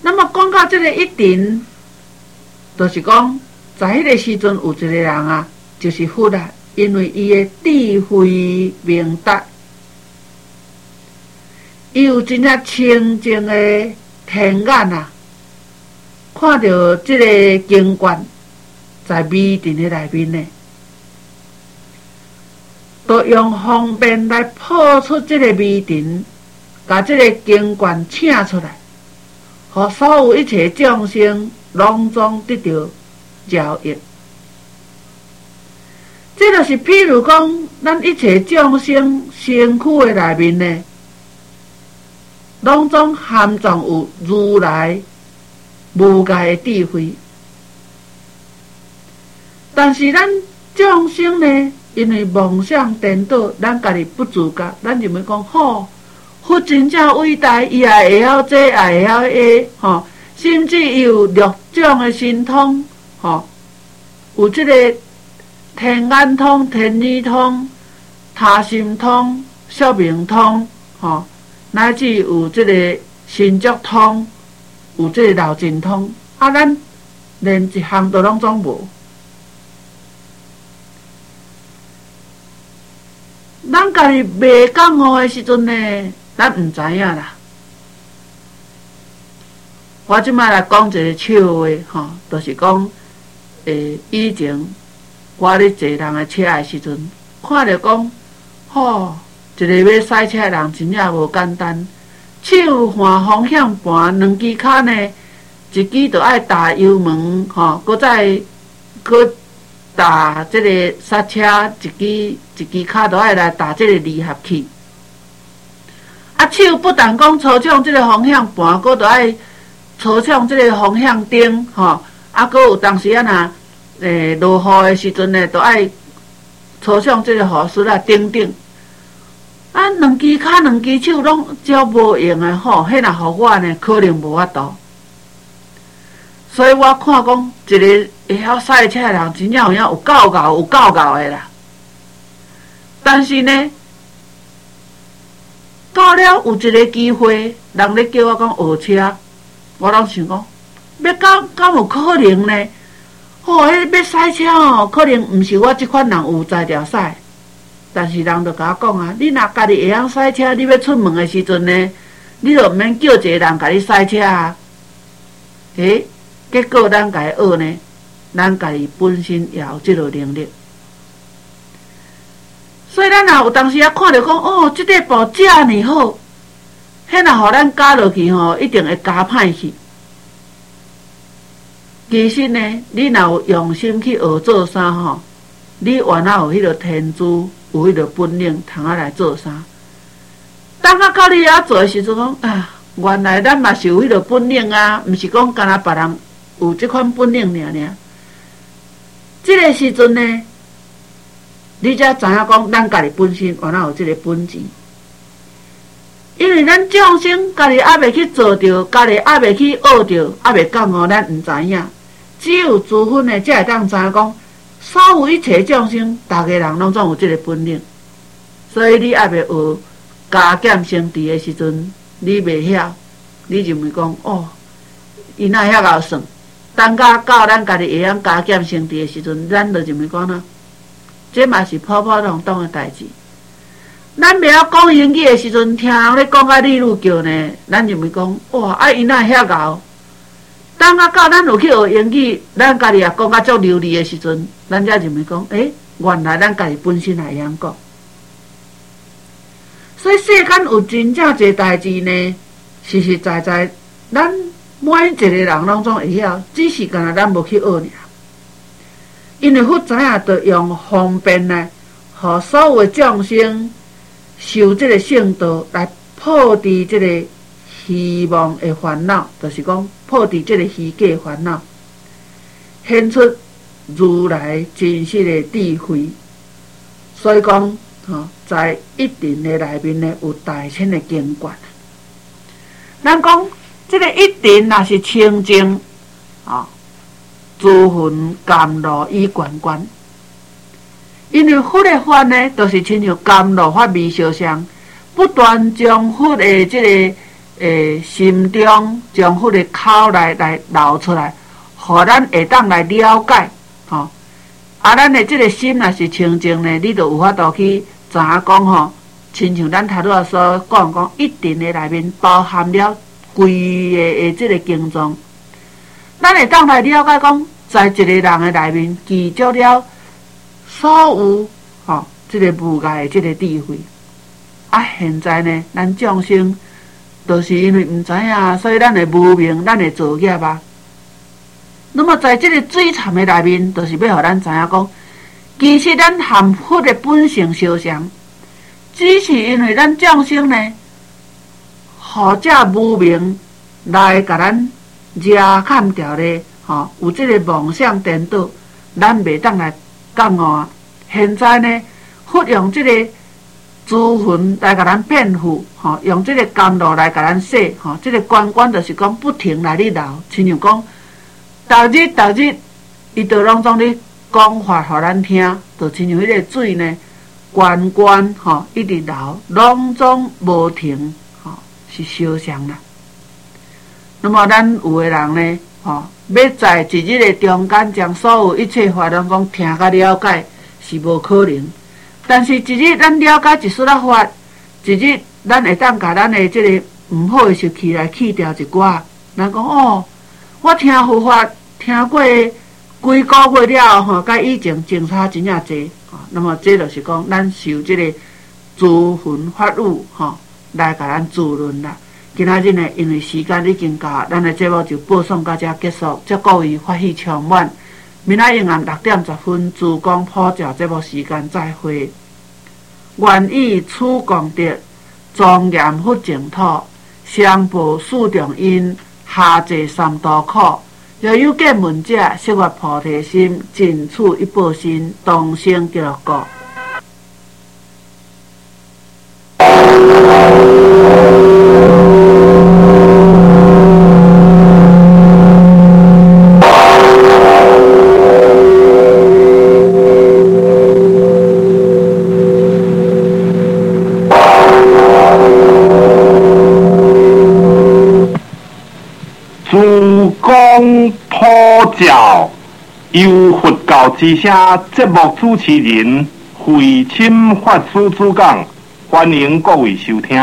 那么讲到这个一定，就是讲在迄个时阵有一个人啊，就是佛啊，因为伊的智慧明达，伊有真正清净的天眼啊，看到这个经卷在密定的内面呢，都用方便来破出这个密定，把这个经卷请出来，和所有一切众生拢总得到饶益。这就是譬如讲，咱一切众生身躯的内面呢，拢总含藏有如来无界的智慧。但是咱众生呢，因为梦想颠倒，咱家己不自觉，咱就会讲好，佛真正伟大，伊也会晓这，也会晓那，吼，甚至伊有六种的神通，吼，有这个天眼通、天耳通、他心通、宿命通，吼，乃至有这个神足通，有这个老神通，啊，咱连一项都拢总无。咱家己未讲好的时阵呢，咱毋知影啦。我即摆来讲一个笑话，吼，就是讲，诶，以前我咧坐人的车的时阵，看着讲，吼，一个要驶车的人真正无简单，手换方向盘，两支脚呢，一支就爱打油门，吼，搁再搁打这个刹车，一支一支脚都爱来打这个离合器。啊，手不但讲操纵这个方向盘，搁都爱操纵这个方向灯，吼，啊，搁有当时啊若诶落雨的时阵呢，都爱操纵这个雨丝啊等等。啊，两支脚两支手拢照无用的吼，迄若互我呢，可能无法度。所以我看讲一个会晓赛车的人，真正有影有够够有够够的啦。但是呢，到了有一个机会，人咧叫我讲学车，我拢想讲，要敢敢有可能呢？哦，迄要赛车哦，可能毋是我即款人有才调赛。但是人就甲我讲啊，你若家己会晓赛车，你要出门的时阵呢，你就毋免叫一个人甲你赛车啊。诶，结果咱家己学呢，咱家己本身也有即个能力。所以咱若有当时啊看着讲，哦，即块布遮尔好，迄若互咱加落去吼，一定会加歹去。其实呢，你若有用心去学做衫吼，你原来有迄个天资，有迄个本领，通啊来做衫。当啊到你遐做的时阵讲啊，原来咱嘛是有迄个本领啊，毋是讲干那别人有即款本领尔尔。即个时阵呢，你才知影讲，咱家己本身原来有即个本钱。因为咱众生家己还未去做着，家己还未去学着，还未讲哦，咱毋知影。只有诸分呢，才会当知影讲，所有一切众生，逐个人拢总有即个本领。所以你还未学加减升除的时阵，你未晓，你就会讲哦，伊哪遐贤算？等甲到咱家己会晓加减升除的时阵，咱就就会讲啦，这嘛是普普通通的代志。咱袂晓讲英语的时阵，听人咧讲甲你愈叫呢，咱就会讲哇，啊伊哪遐贤？当啊到咱有去学英语，咱家己也讲甲足流利的时阵，咱才就会讲，诶、欸，原来咱家己本身也会晓讲。所以世间有真正侪代志呢，实实在在，咱每一个人拢总会晓，只是干那咱无去学尔。因为佛知影，着用方便呢，互所有的众生修这个圣道，来破除这个虚妄的烦恼，就是讲破除这个虚假的烦恼，显出如来真实的智慧。所以讲，吼，在一定的内面呢，有大千的经卷。咱讲这个一定若是清净，啊，诸魂甘露已关关。因为佛的法呢，都、就是亲像甘露法味烧香，不断将佛的这个诶心中将迄个口来来流出来，互咱会当来了解，吼、哦。啊，咱的即个心若是清净呢，你就有法度去知影讲吼，亲像咱头拄仔所讲讲，一定的内面包含了规个的即个经藏，咱会当来了解讲，在一个人的内面记住了所有吼，即、哦、个无碍的即个智慧。啊，现在呢，咱众生就是因为毋知影，所以咱会无明，咱会造业啊。那么在这个水潭的内面，就是要互咱知影讲，其实咱含佛的本性相像，只是因为咱众生呢，互这无明来甲咱遮砍掉咧，吼、哦，有这个妄想颠倒，咱袂当来觉悟。现在呢，佛用这个诸魂来甲咱骗富，吼、哦，用这个甘露来甲咱洗，吼、哦，这个关关就是讲不停来咧流，亲像讲。逐日逐日，伊都拢总咧讲法，互咱听，就亲像迄个水呢，关关吼一直流，拢总无停，吼、哦、是相像啦。那么咱有诶人呢，吼、哦、要在一日诶中间将所有一切法拢讲听甲了解是无可能，但是一日咱了解一丝仔法，一日咱会当甲咱诶即个毋好诶习气来去掉一寡，咱讲哦。我听佛法听过几个月了吼，甲以前前差真正济吼。那么这就是讲，咱受这个诸魂法语吼来甲咱自论啦。今仔日呢，因为时间已经到，咱的节目就播送到这结束。祝各位法喜充满。明仔永暗六点十分，珠江普照节目时间再会。愿以此功德，庄严佛净土，上报四重因。下济三途苦，若有见闻者，悉发菩提心，尽此一报身，同生极乐国。 普照由佛教之声节目主持人慧清法师主讲，欢迎各位收听。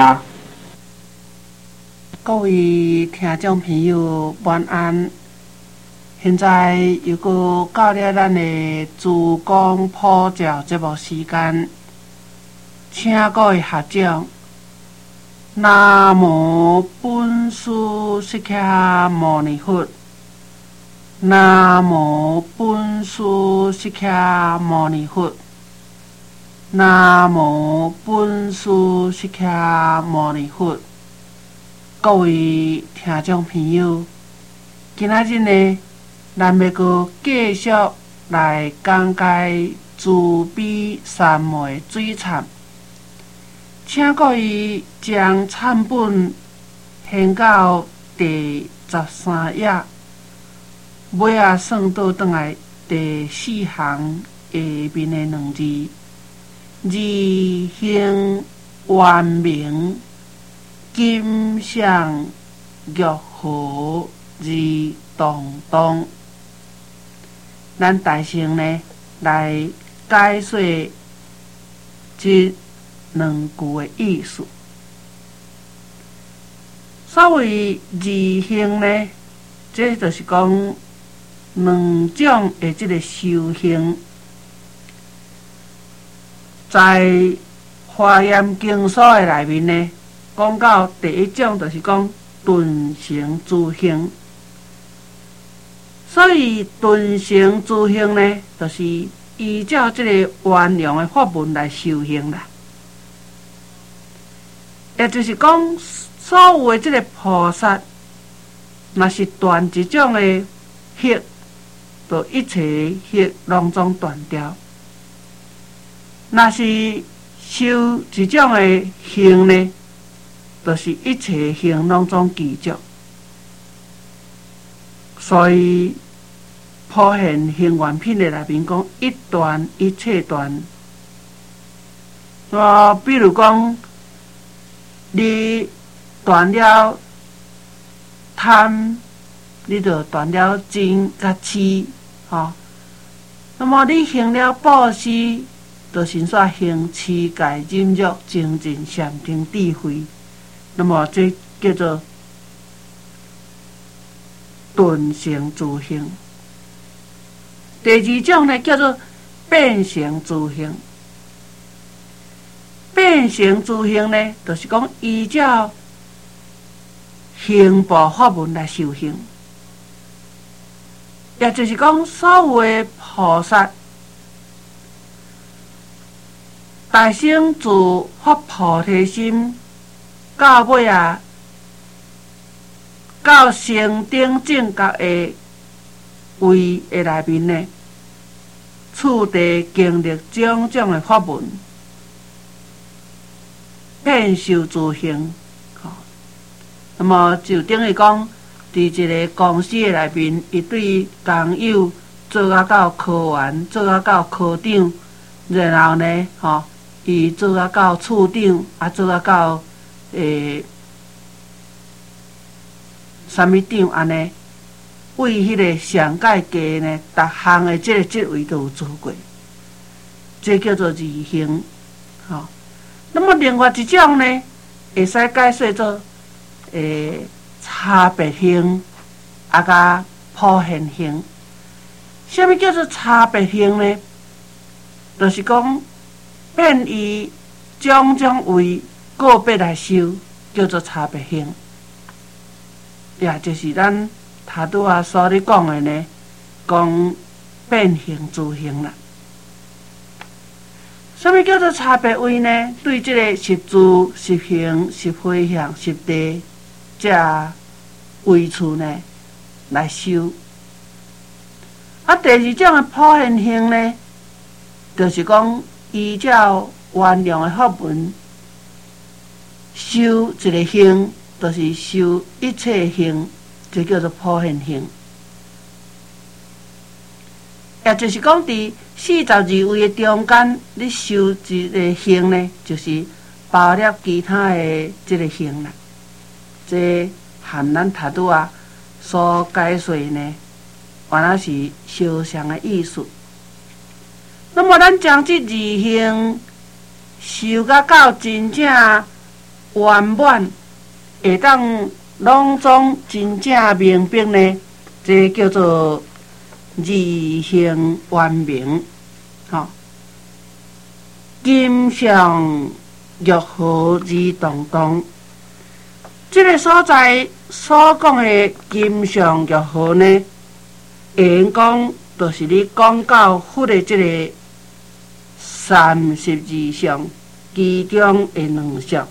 各位听众朋友，晚安。现在又搁到了咱的珠江普照节目时间，请各位合掌。南无本师释迦牟尼佛。南无本师释迦牟尼佛。南无本师释迦牟尼佛。各位听众朋友，今仔日呢，咱要搁继续来讲解慈悲三昧水忏，请各位将忏本掀到第十三页。尾啊，算倒转来第四行下面的两字：二行圆明，金相玉和二当当。咱大乘呢来解说这两句的意思。所谓二行呢，这就是讲。两种的这个修行，在《华严经》所的内面呢，讲到第一种就是讲顿成自行。所以顿成自行呢，就是依照这个圆融的法门来修行啦。也就是讲，所有的这个菩萨，若是断一种的业。就一切业拢总断掉。若是修一种的行呢，就是一切行拢总记住。所以普贤行愿品的内面讲一断一切断。啊，比如讲，你断了贪，你就断了嗔甲痴，吼。那么你行了布施，就先煞行持戒忍辱精进禅定智慧。那么这叫做顿成自性。第二种呢，叫做变成自性。变成自性呢，就是讲依照行部法门来修行，也就是讲所有的菩萨大乘自发菩提心，到尾啊，到成等正觉的位的内面呢，次第经历种种的法门，变受自性。吼，那么就等于讲，伫一个公司的内面，伊对工友做啊到科员，做啊到科长，然后呢，吼，伊做啊到处长，啊做啊到诶，啥物长安尼，为迄个上界家呢，逐项的即个职位都有做过，这叫做二行，吼。那么另外一种呢，会使解说做诶差别性，啊甲普遍性。什么叫做差别性呢？就是讲变伊种种为个别来修，叫做差别性。也就是咱头拄仔所咧讲的呢，讲变形自性啦。什么叫做差别位呢？对这个十住、十行、十回向、十地这位处呢来修。啊，第二种的普遍性呢，就是讲依照原量的法门修一个行，就是修一切行，这叫做普遍性。也就是讲，伫四十二位的中间，你修一个行呢，就是包了其他的这个行啦。这含咱头拄仔所解说呢，原来是相像的意思。那么，咱将这二行修甲到真正圆满，会当拢总真正明白呢，这叫做二行圆明，吼，金上玉河而动动。这个所在所讲的金上玉河呢，会讲就是你讲到佛的这个三十二相其中的两相。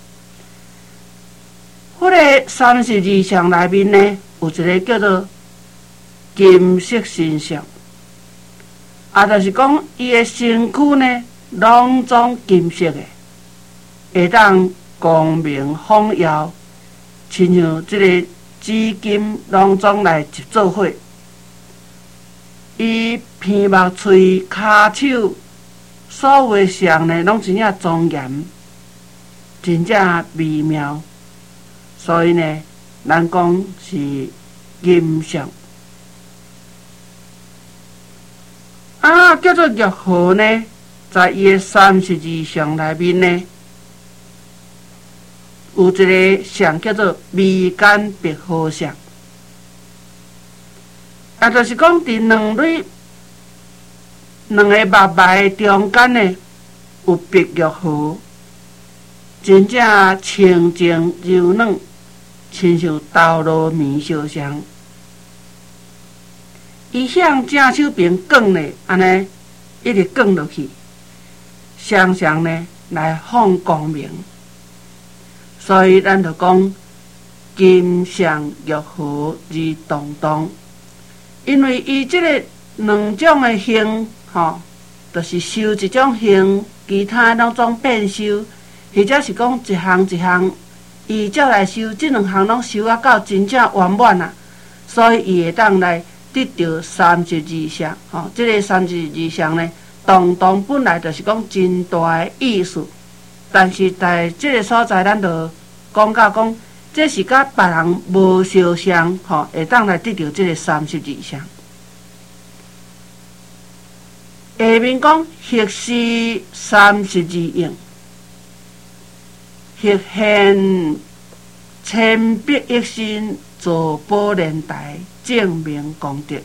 佛的三十二相内面呢，有一个叫做金色身相，啊，就是讲伊的身躯呢，拢总金色的，会当光明晃耀，亲像即个紫金拢总来集做伙。伊鼻目喙骹手所有的相呢，拢真正庄严，真正美妙，所以呢，咱讲是金相。啊，叫做玉河呢，在伊的三十二相内面呢，有一个相叫做眉间白河相，啊，就是讲伫两类两个目眉中间呢，有白玉河，真正清净柔软，亲像豆糯米相像。伊向正手边卷呢，安尼一直卷落去，常常呢来放光明。所以咱就讲金上玉河而动动，因为伊即个两种的行，吼，就是修一种行，其他拢总变修，或者是讲一项一项依照来修，即两项拢修啊到真正圆满啊，所以伊会当来得到三十二相，吼，即个三十二相呢，动动本来就是讲真大的意思，但是在即个所在，咱就讲到讲，这是甲别人无相像，吼，会当来得到这个三十二相。下面讲学是三十二应，学现千百亿心，做宝莲台，证明功德。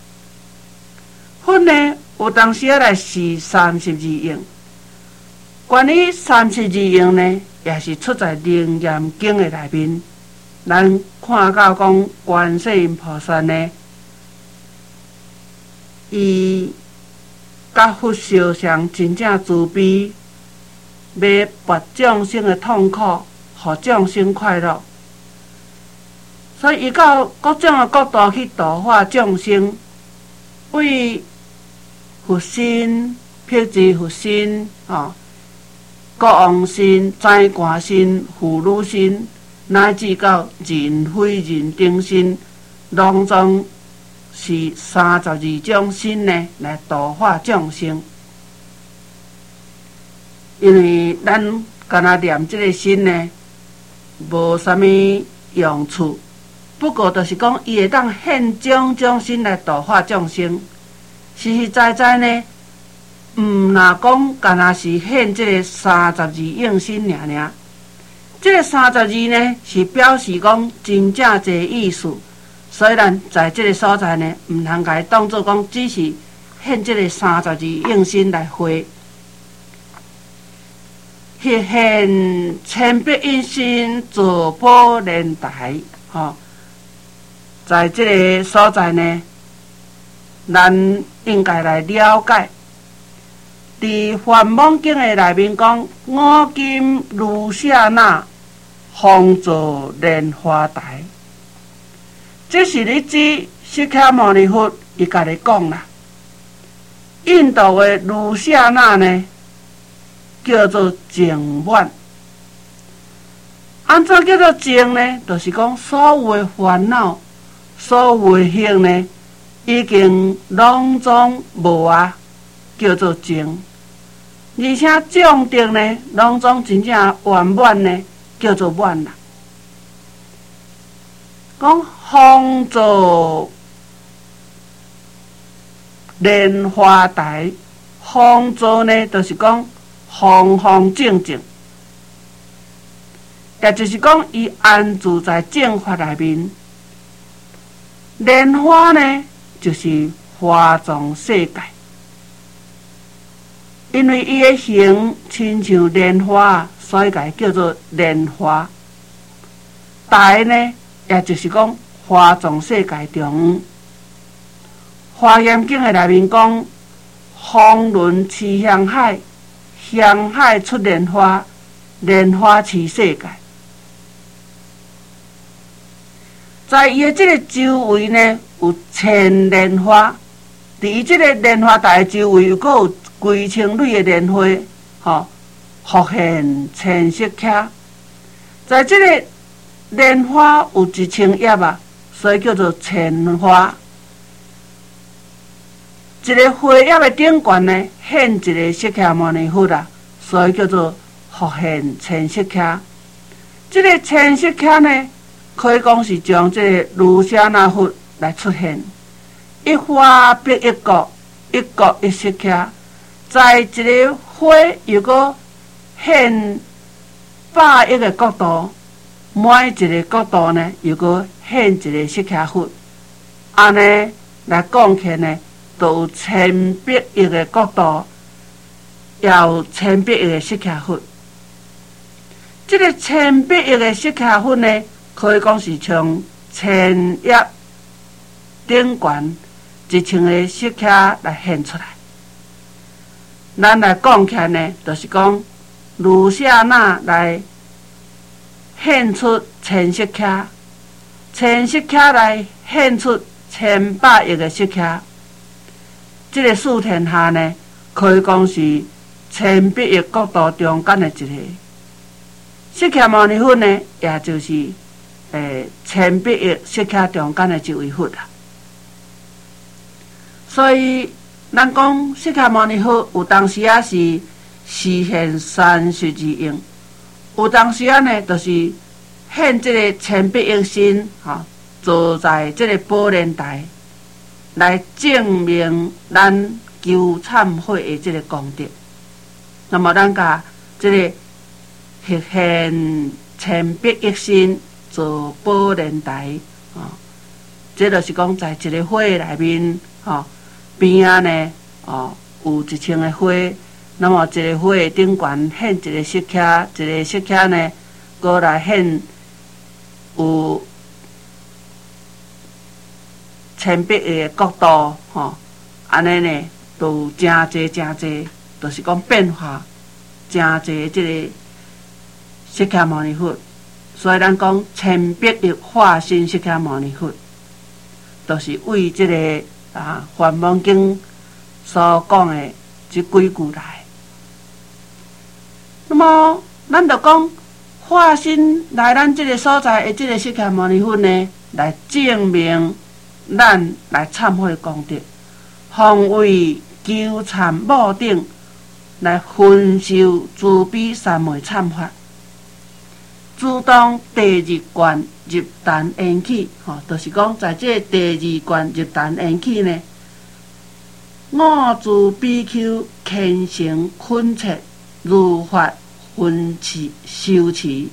分呢，有当时啊来是三十二应。关于三十二应呢，也是出在《楞严经》的内面。咱看到讲，观世音菩萨呢，伊甲佛相像，真正慈悲，要拔众生的痛苦，互众生快乐。所以伊到各种的角度去度化众生，为佛心、辟支佛心、吼、国王心、宰官心、妇女心，乃至到人非人等心，拢总是三十二种心呢，来度化众生。因为咱干那念这个心呢，无啥物用处，不过就是讲，伊会当现种种心来度化众生。实实在在呢，毋若讲干那是现这个三十二应心尔尔。这个三十二呢，是表示讲真正侪意思。虽然在这个所在呢，毋通甲伊当作讲只是现这个三十二应心来会，去现千百应心做宝莲台，吼、哦。在这个所在呢，咱应该来了解。伫《梵网经》的内面讲，五金如舍那，方做莲花台。这是咧指释迦牟尼佛伊家己讲啦。印度的卢舍那呢，叫做净愿。安怎叫做净呢？就是讲所有的烦恼、所有的行呢，已经拢总无啊，叫做净。而且种德呢，拢总真正圆满呢，叫做满啦。讲方做莲花台，方做呢，就是讲方方正正，也就是讲伊安住在正法内面。莲花呢，就是花种世界，因为伊的形亲像莲花，所以甲伊叫做莲花台呢。也就是讲，花种世界中，《华严经》的内面讲，风轮起香海，香海出莲花，莲花起世界。在伊的这个周围呢，有千莲花，伫伊这个莲花台周围又阁有几千蕊的莲花，吼，复现千色客。在这个莲花有一千叶啊，所以叫做千花。一个花叶的顶端呢，现一个释迦牟尼佛啊，所以叫做复现千色客。这个千色客呢，可以讲是将这个卢舍那佛来出现，一花必一国，一国一色客。在一个花又阁现百亿个角度。每一个角度呢，又阁现一个释迦佛，安尼来讲起呢，都有千百亿个角度，也有千百亿个释迦佛。这个千百亿个释迦佛呢，可以讲是从千叶顶悬一千个释迦来现出来。咱来讲起来呢，就是讲卢舍那来现出千色客，千色客来现出千百亿个色客。这个四天下呢，可以讲是千百亿国度中间的一个。释迦牟尼佛呢，也就是诶千百亿色客中间的一位佛啦。所以咱讲释迦牟尼佛有当时啊是实现三十二应。有当时啊呢，就是献这个千百亿身，吼，坐在这个宝莲台，来证明咱求忏悔的这个功德。那么，咱甲这个实现千百亿身做宝莲台，吼、哦，这就是讲在一个火内面，吼、哦，边仔呢，哦，有一千个火。那么一个火顶悬献一个石刻，一个石刻呢，过来献有千百个角度，吼，安尼呢，都有真侪真侪，就是讲变化真侪即个释迦牟尼佛。所以咱讲千百亿化身释迦牟尼佛，都、就是为即、这个啊《梵网经》所讲的即几句来。那么，咱就讲化身来咱即个所在的即个释迦牟尼佛呢，来证明咱来忏悔功德，防为纠缠无顶，来分受慈悲三昧忏法，主动第二关入坛缘起，吼，就是讲在这第二关入坛缘起呢，五自比丘虔诚恳切。如法分持修持，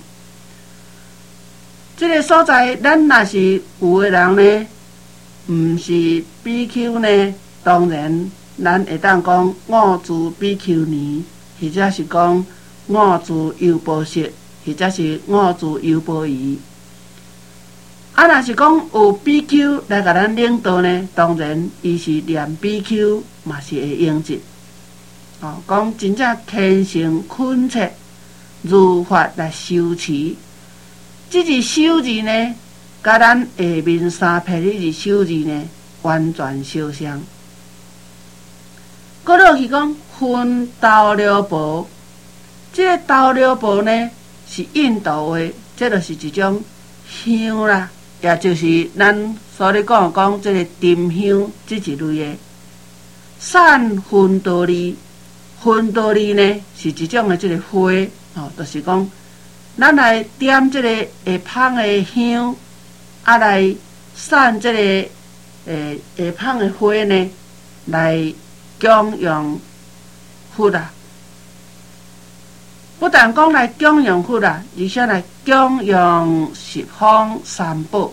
这个所在，咱若是有个人呢，毋是比丘呢，当然咱会当讲五自比丘尼，或者是讲五自优婆塞，或者是五自优婆夷。啊，若是讲有比丘来甲咱领导呢，当然伊是念比丘嘛是会用得。哦，讲真正虔诚恳切，如法来修持。即字修字呢，甲咱下面三撇的字修字呢，完全相像。搁落去讲分道流婆，即、这个道流婆呢是印度话，这就是一种香啦，也就是咱所咧讲讲即个沉香即一类的散分道利。薰道利呢是一种的即个花，哦，就是讲，咱来点即个下芳的香，啊来散即、这个诶下芳的花呢，来供养佛啊。不但讲来供养佛啊，而且来供养十方三宝，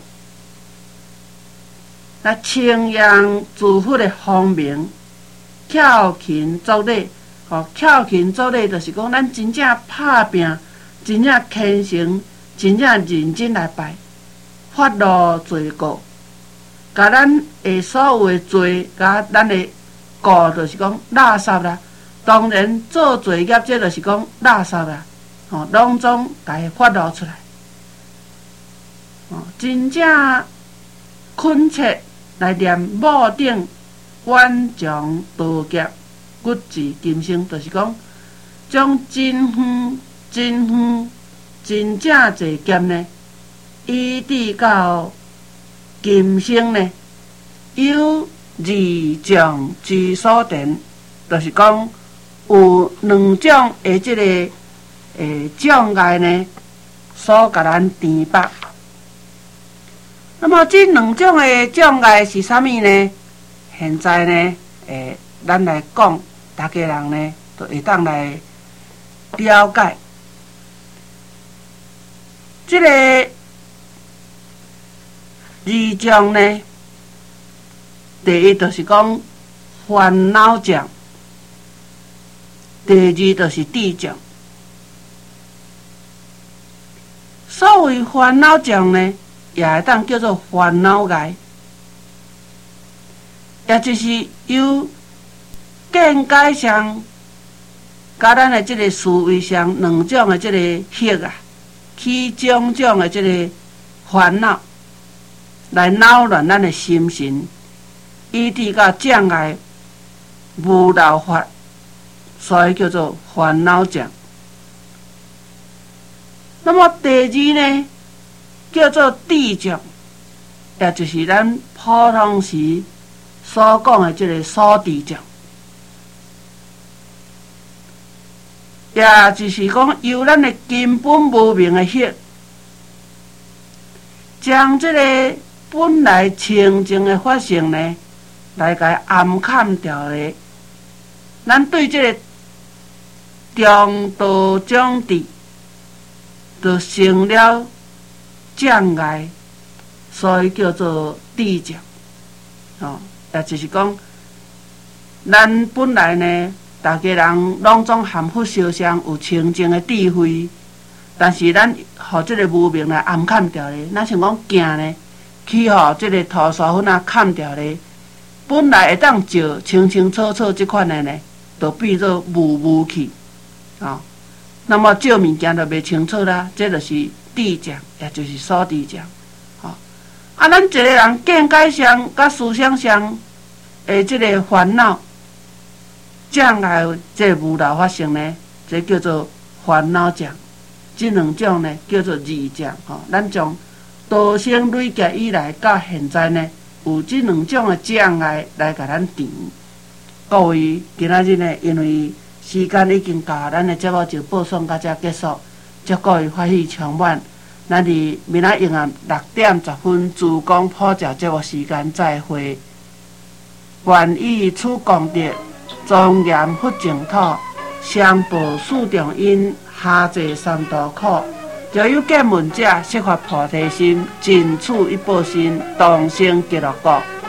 来称扬诸佛的芳名，巧勤作礼。吼，巧勤作礼，就是讲咱真正拍拼，真正虔诚，真正认真来拜，发露罪过，甲咱的所有的罪，甲咱的过，就是讲垃圾啦。当然做罪业，这就是讲垃圾啦。吼，拢总甲伊发露出来。吼，真正恳切来念某顶万丈道劫。骨质金星，就是讲将真远、真远、真正侪剑呢，依至到金星呢，有二种之所定，就是讲有两种的即、这个诶障碍呢，所甲咱填饱。那么这两种的障碍是啥物呢？现在呢，诶，咱来讲。大家人呢，都会当来了解。这个二种呢，第一就是讲烦恼障，第二就是智障。所谓烦恼障呢，也会当叫做烦恼癌，也就是有。见解上，甲咱的即个思维上两种的即个惑啊，起种种的即个烦恼，来扰乱咱的心神，以致甲障碍无漏法，所以叫做烦恼障。那么第二呢，叫做智障，也就是咱普通时所讲的即个所智障。也就是讲，由咱的根本无明的惑， 将这个本来清净的法性呢，来甲暗砍掉咧。咱对这个中道种智，就成了障碍，所以叫做智障。哦，也就是讲，咱本来呢，大家人拢总含佛修相有清净的智慧，但是咱互这个无明来暗砍掉咧。咱像讲镜呢，去互这个涂刷粉啊砍掉咧，本来会当照清清楚楚即款的呢，就变做雾雾去。哦，那么照物件就袂清楚啦，这就是智障，也就是所智障。哦，啊，咱一个人见解上、甲思想上的这个烦恼障碍，这个无漏发生呢，这叫做烦恼障。这两种呢叫做二障。吼、哦，咱从道生累积以来到现在呢，有这两种的障碍来甲咱治。各位，今仔日呢，因为时间已经到，咱的节目就播送到这结束。祝各位欢喜充满。咱伫明仔夜暗六点十分，自讲普照节目时间再会。愿以此功德，庄严佛净土，相报四重因，下济三途苦。若有见闻者，悉发菩提心，尽此一报身，同生极乐国。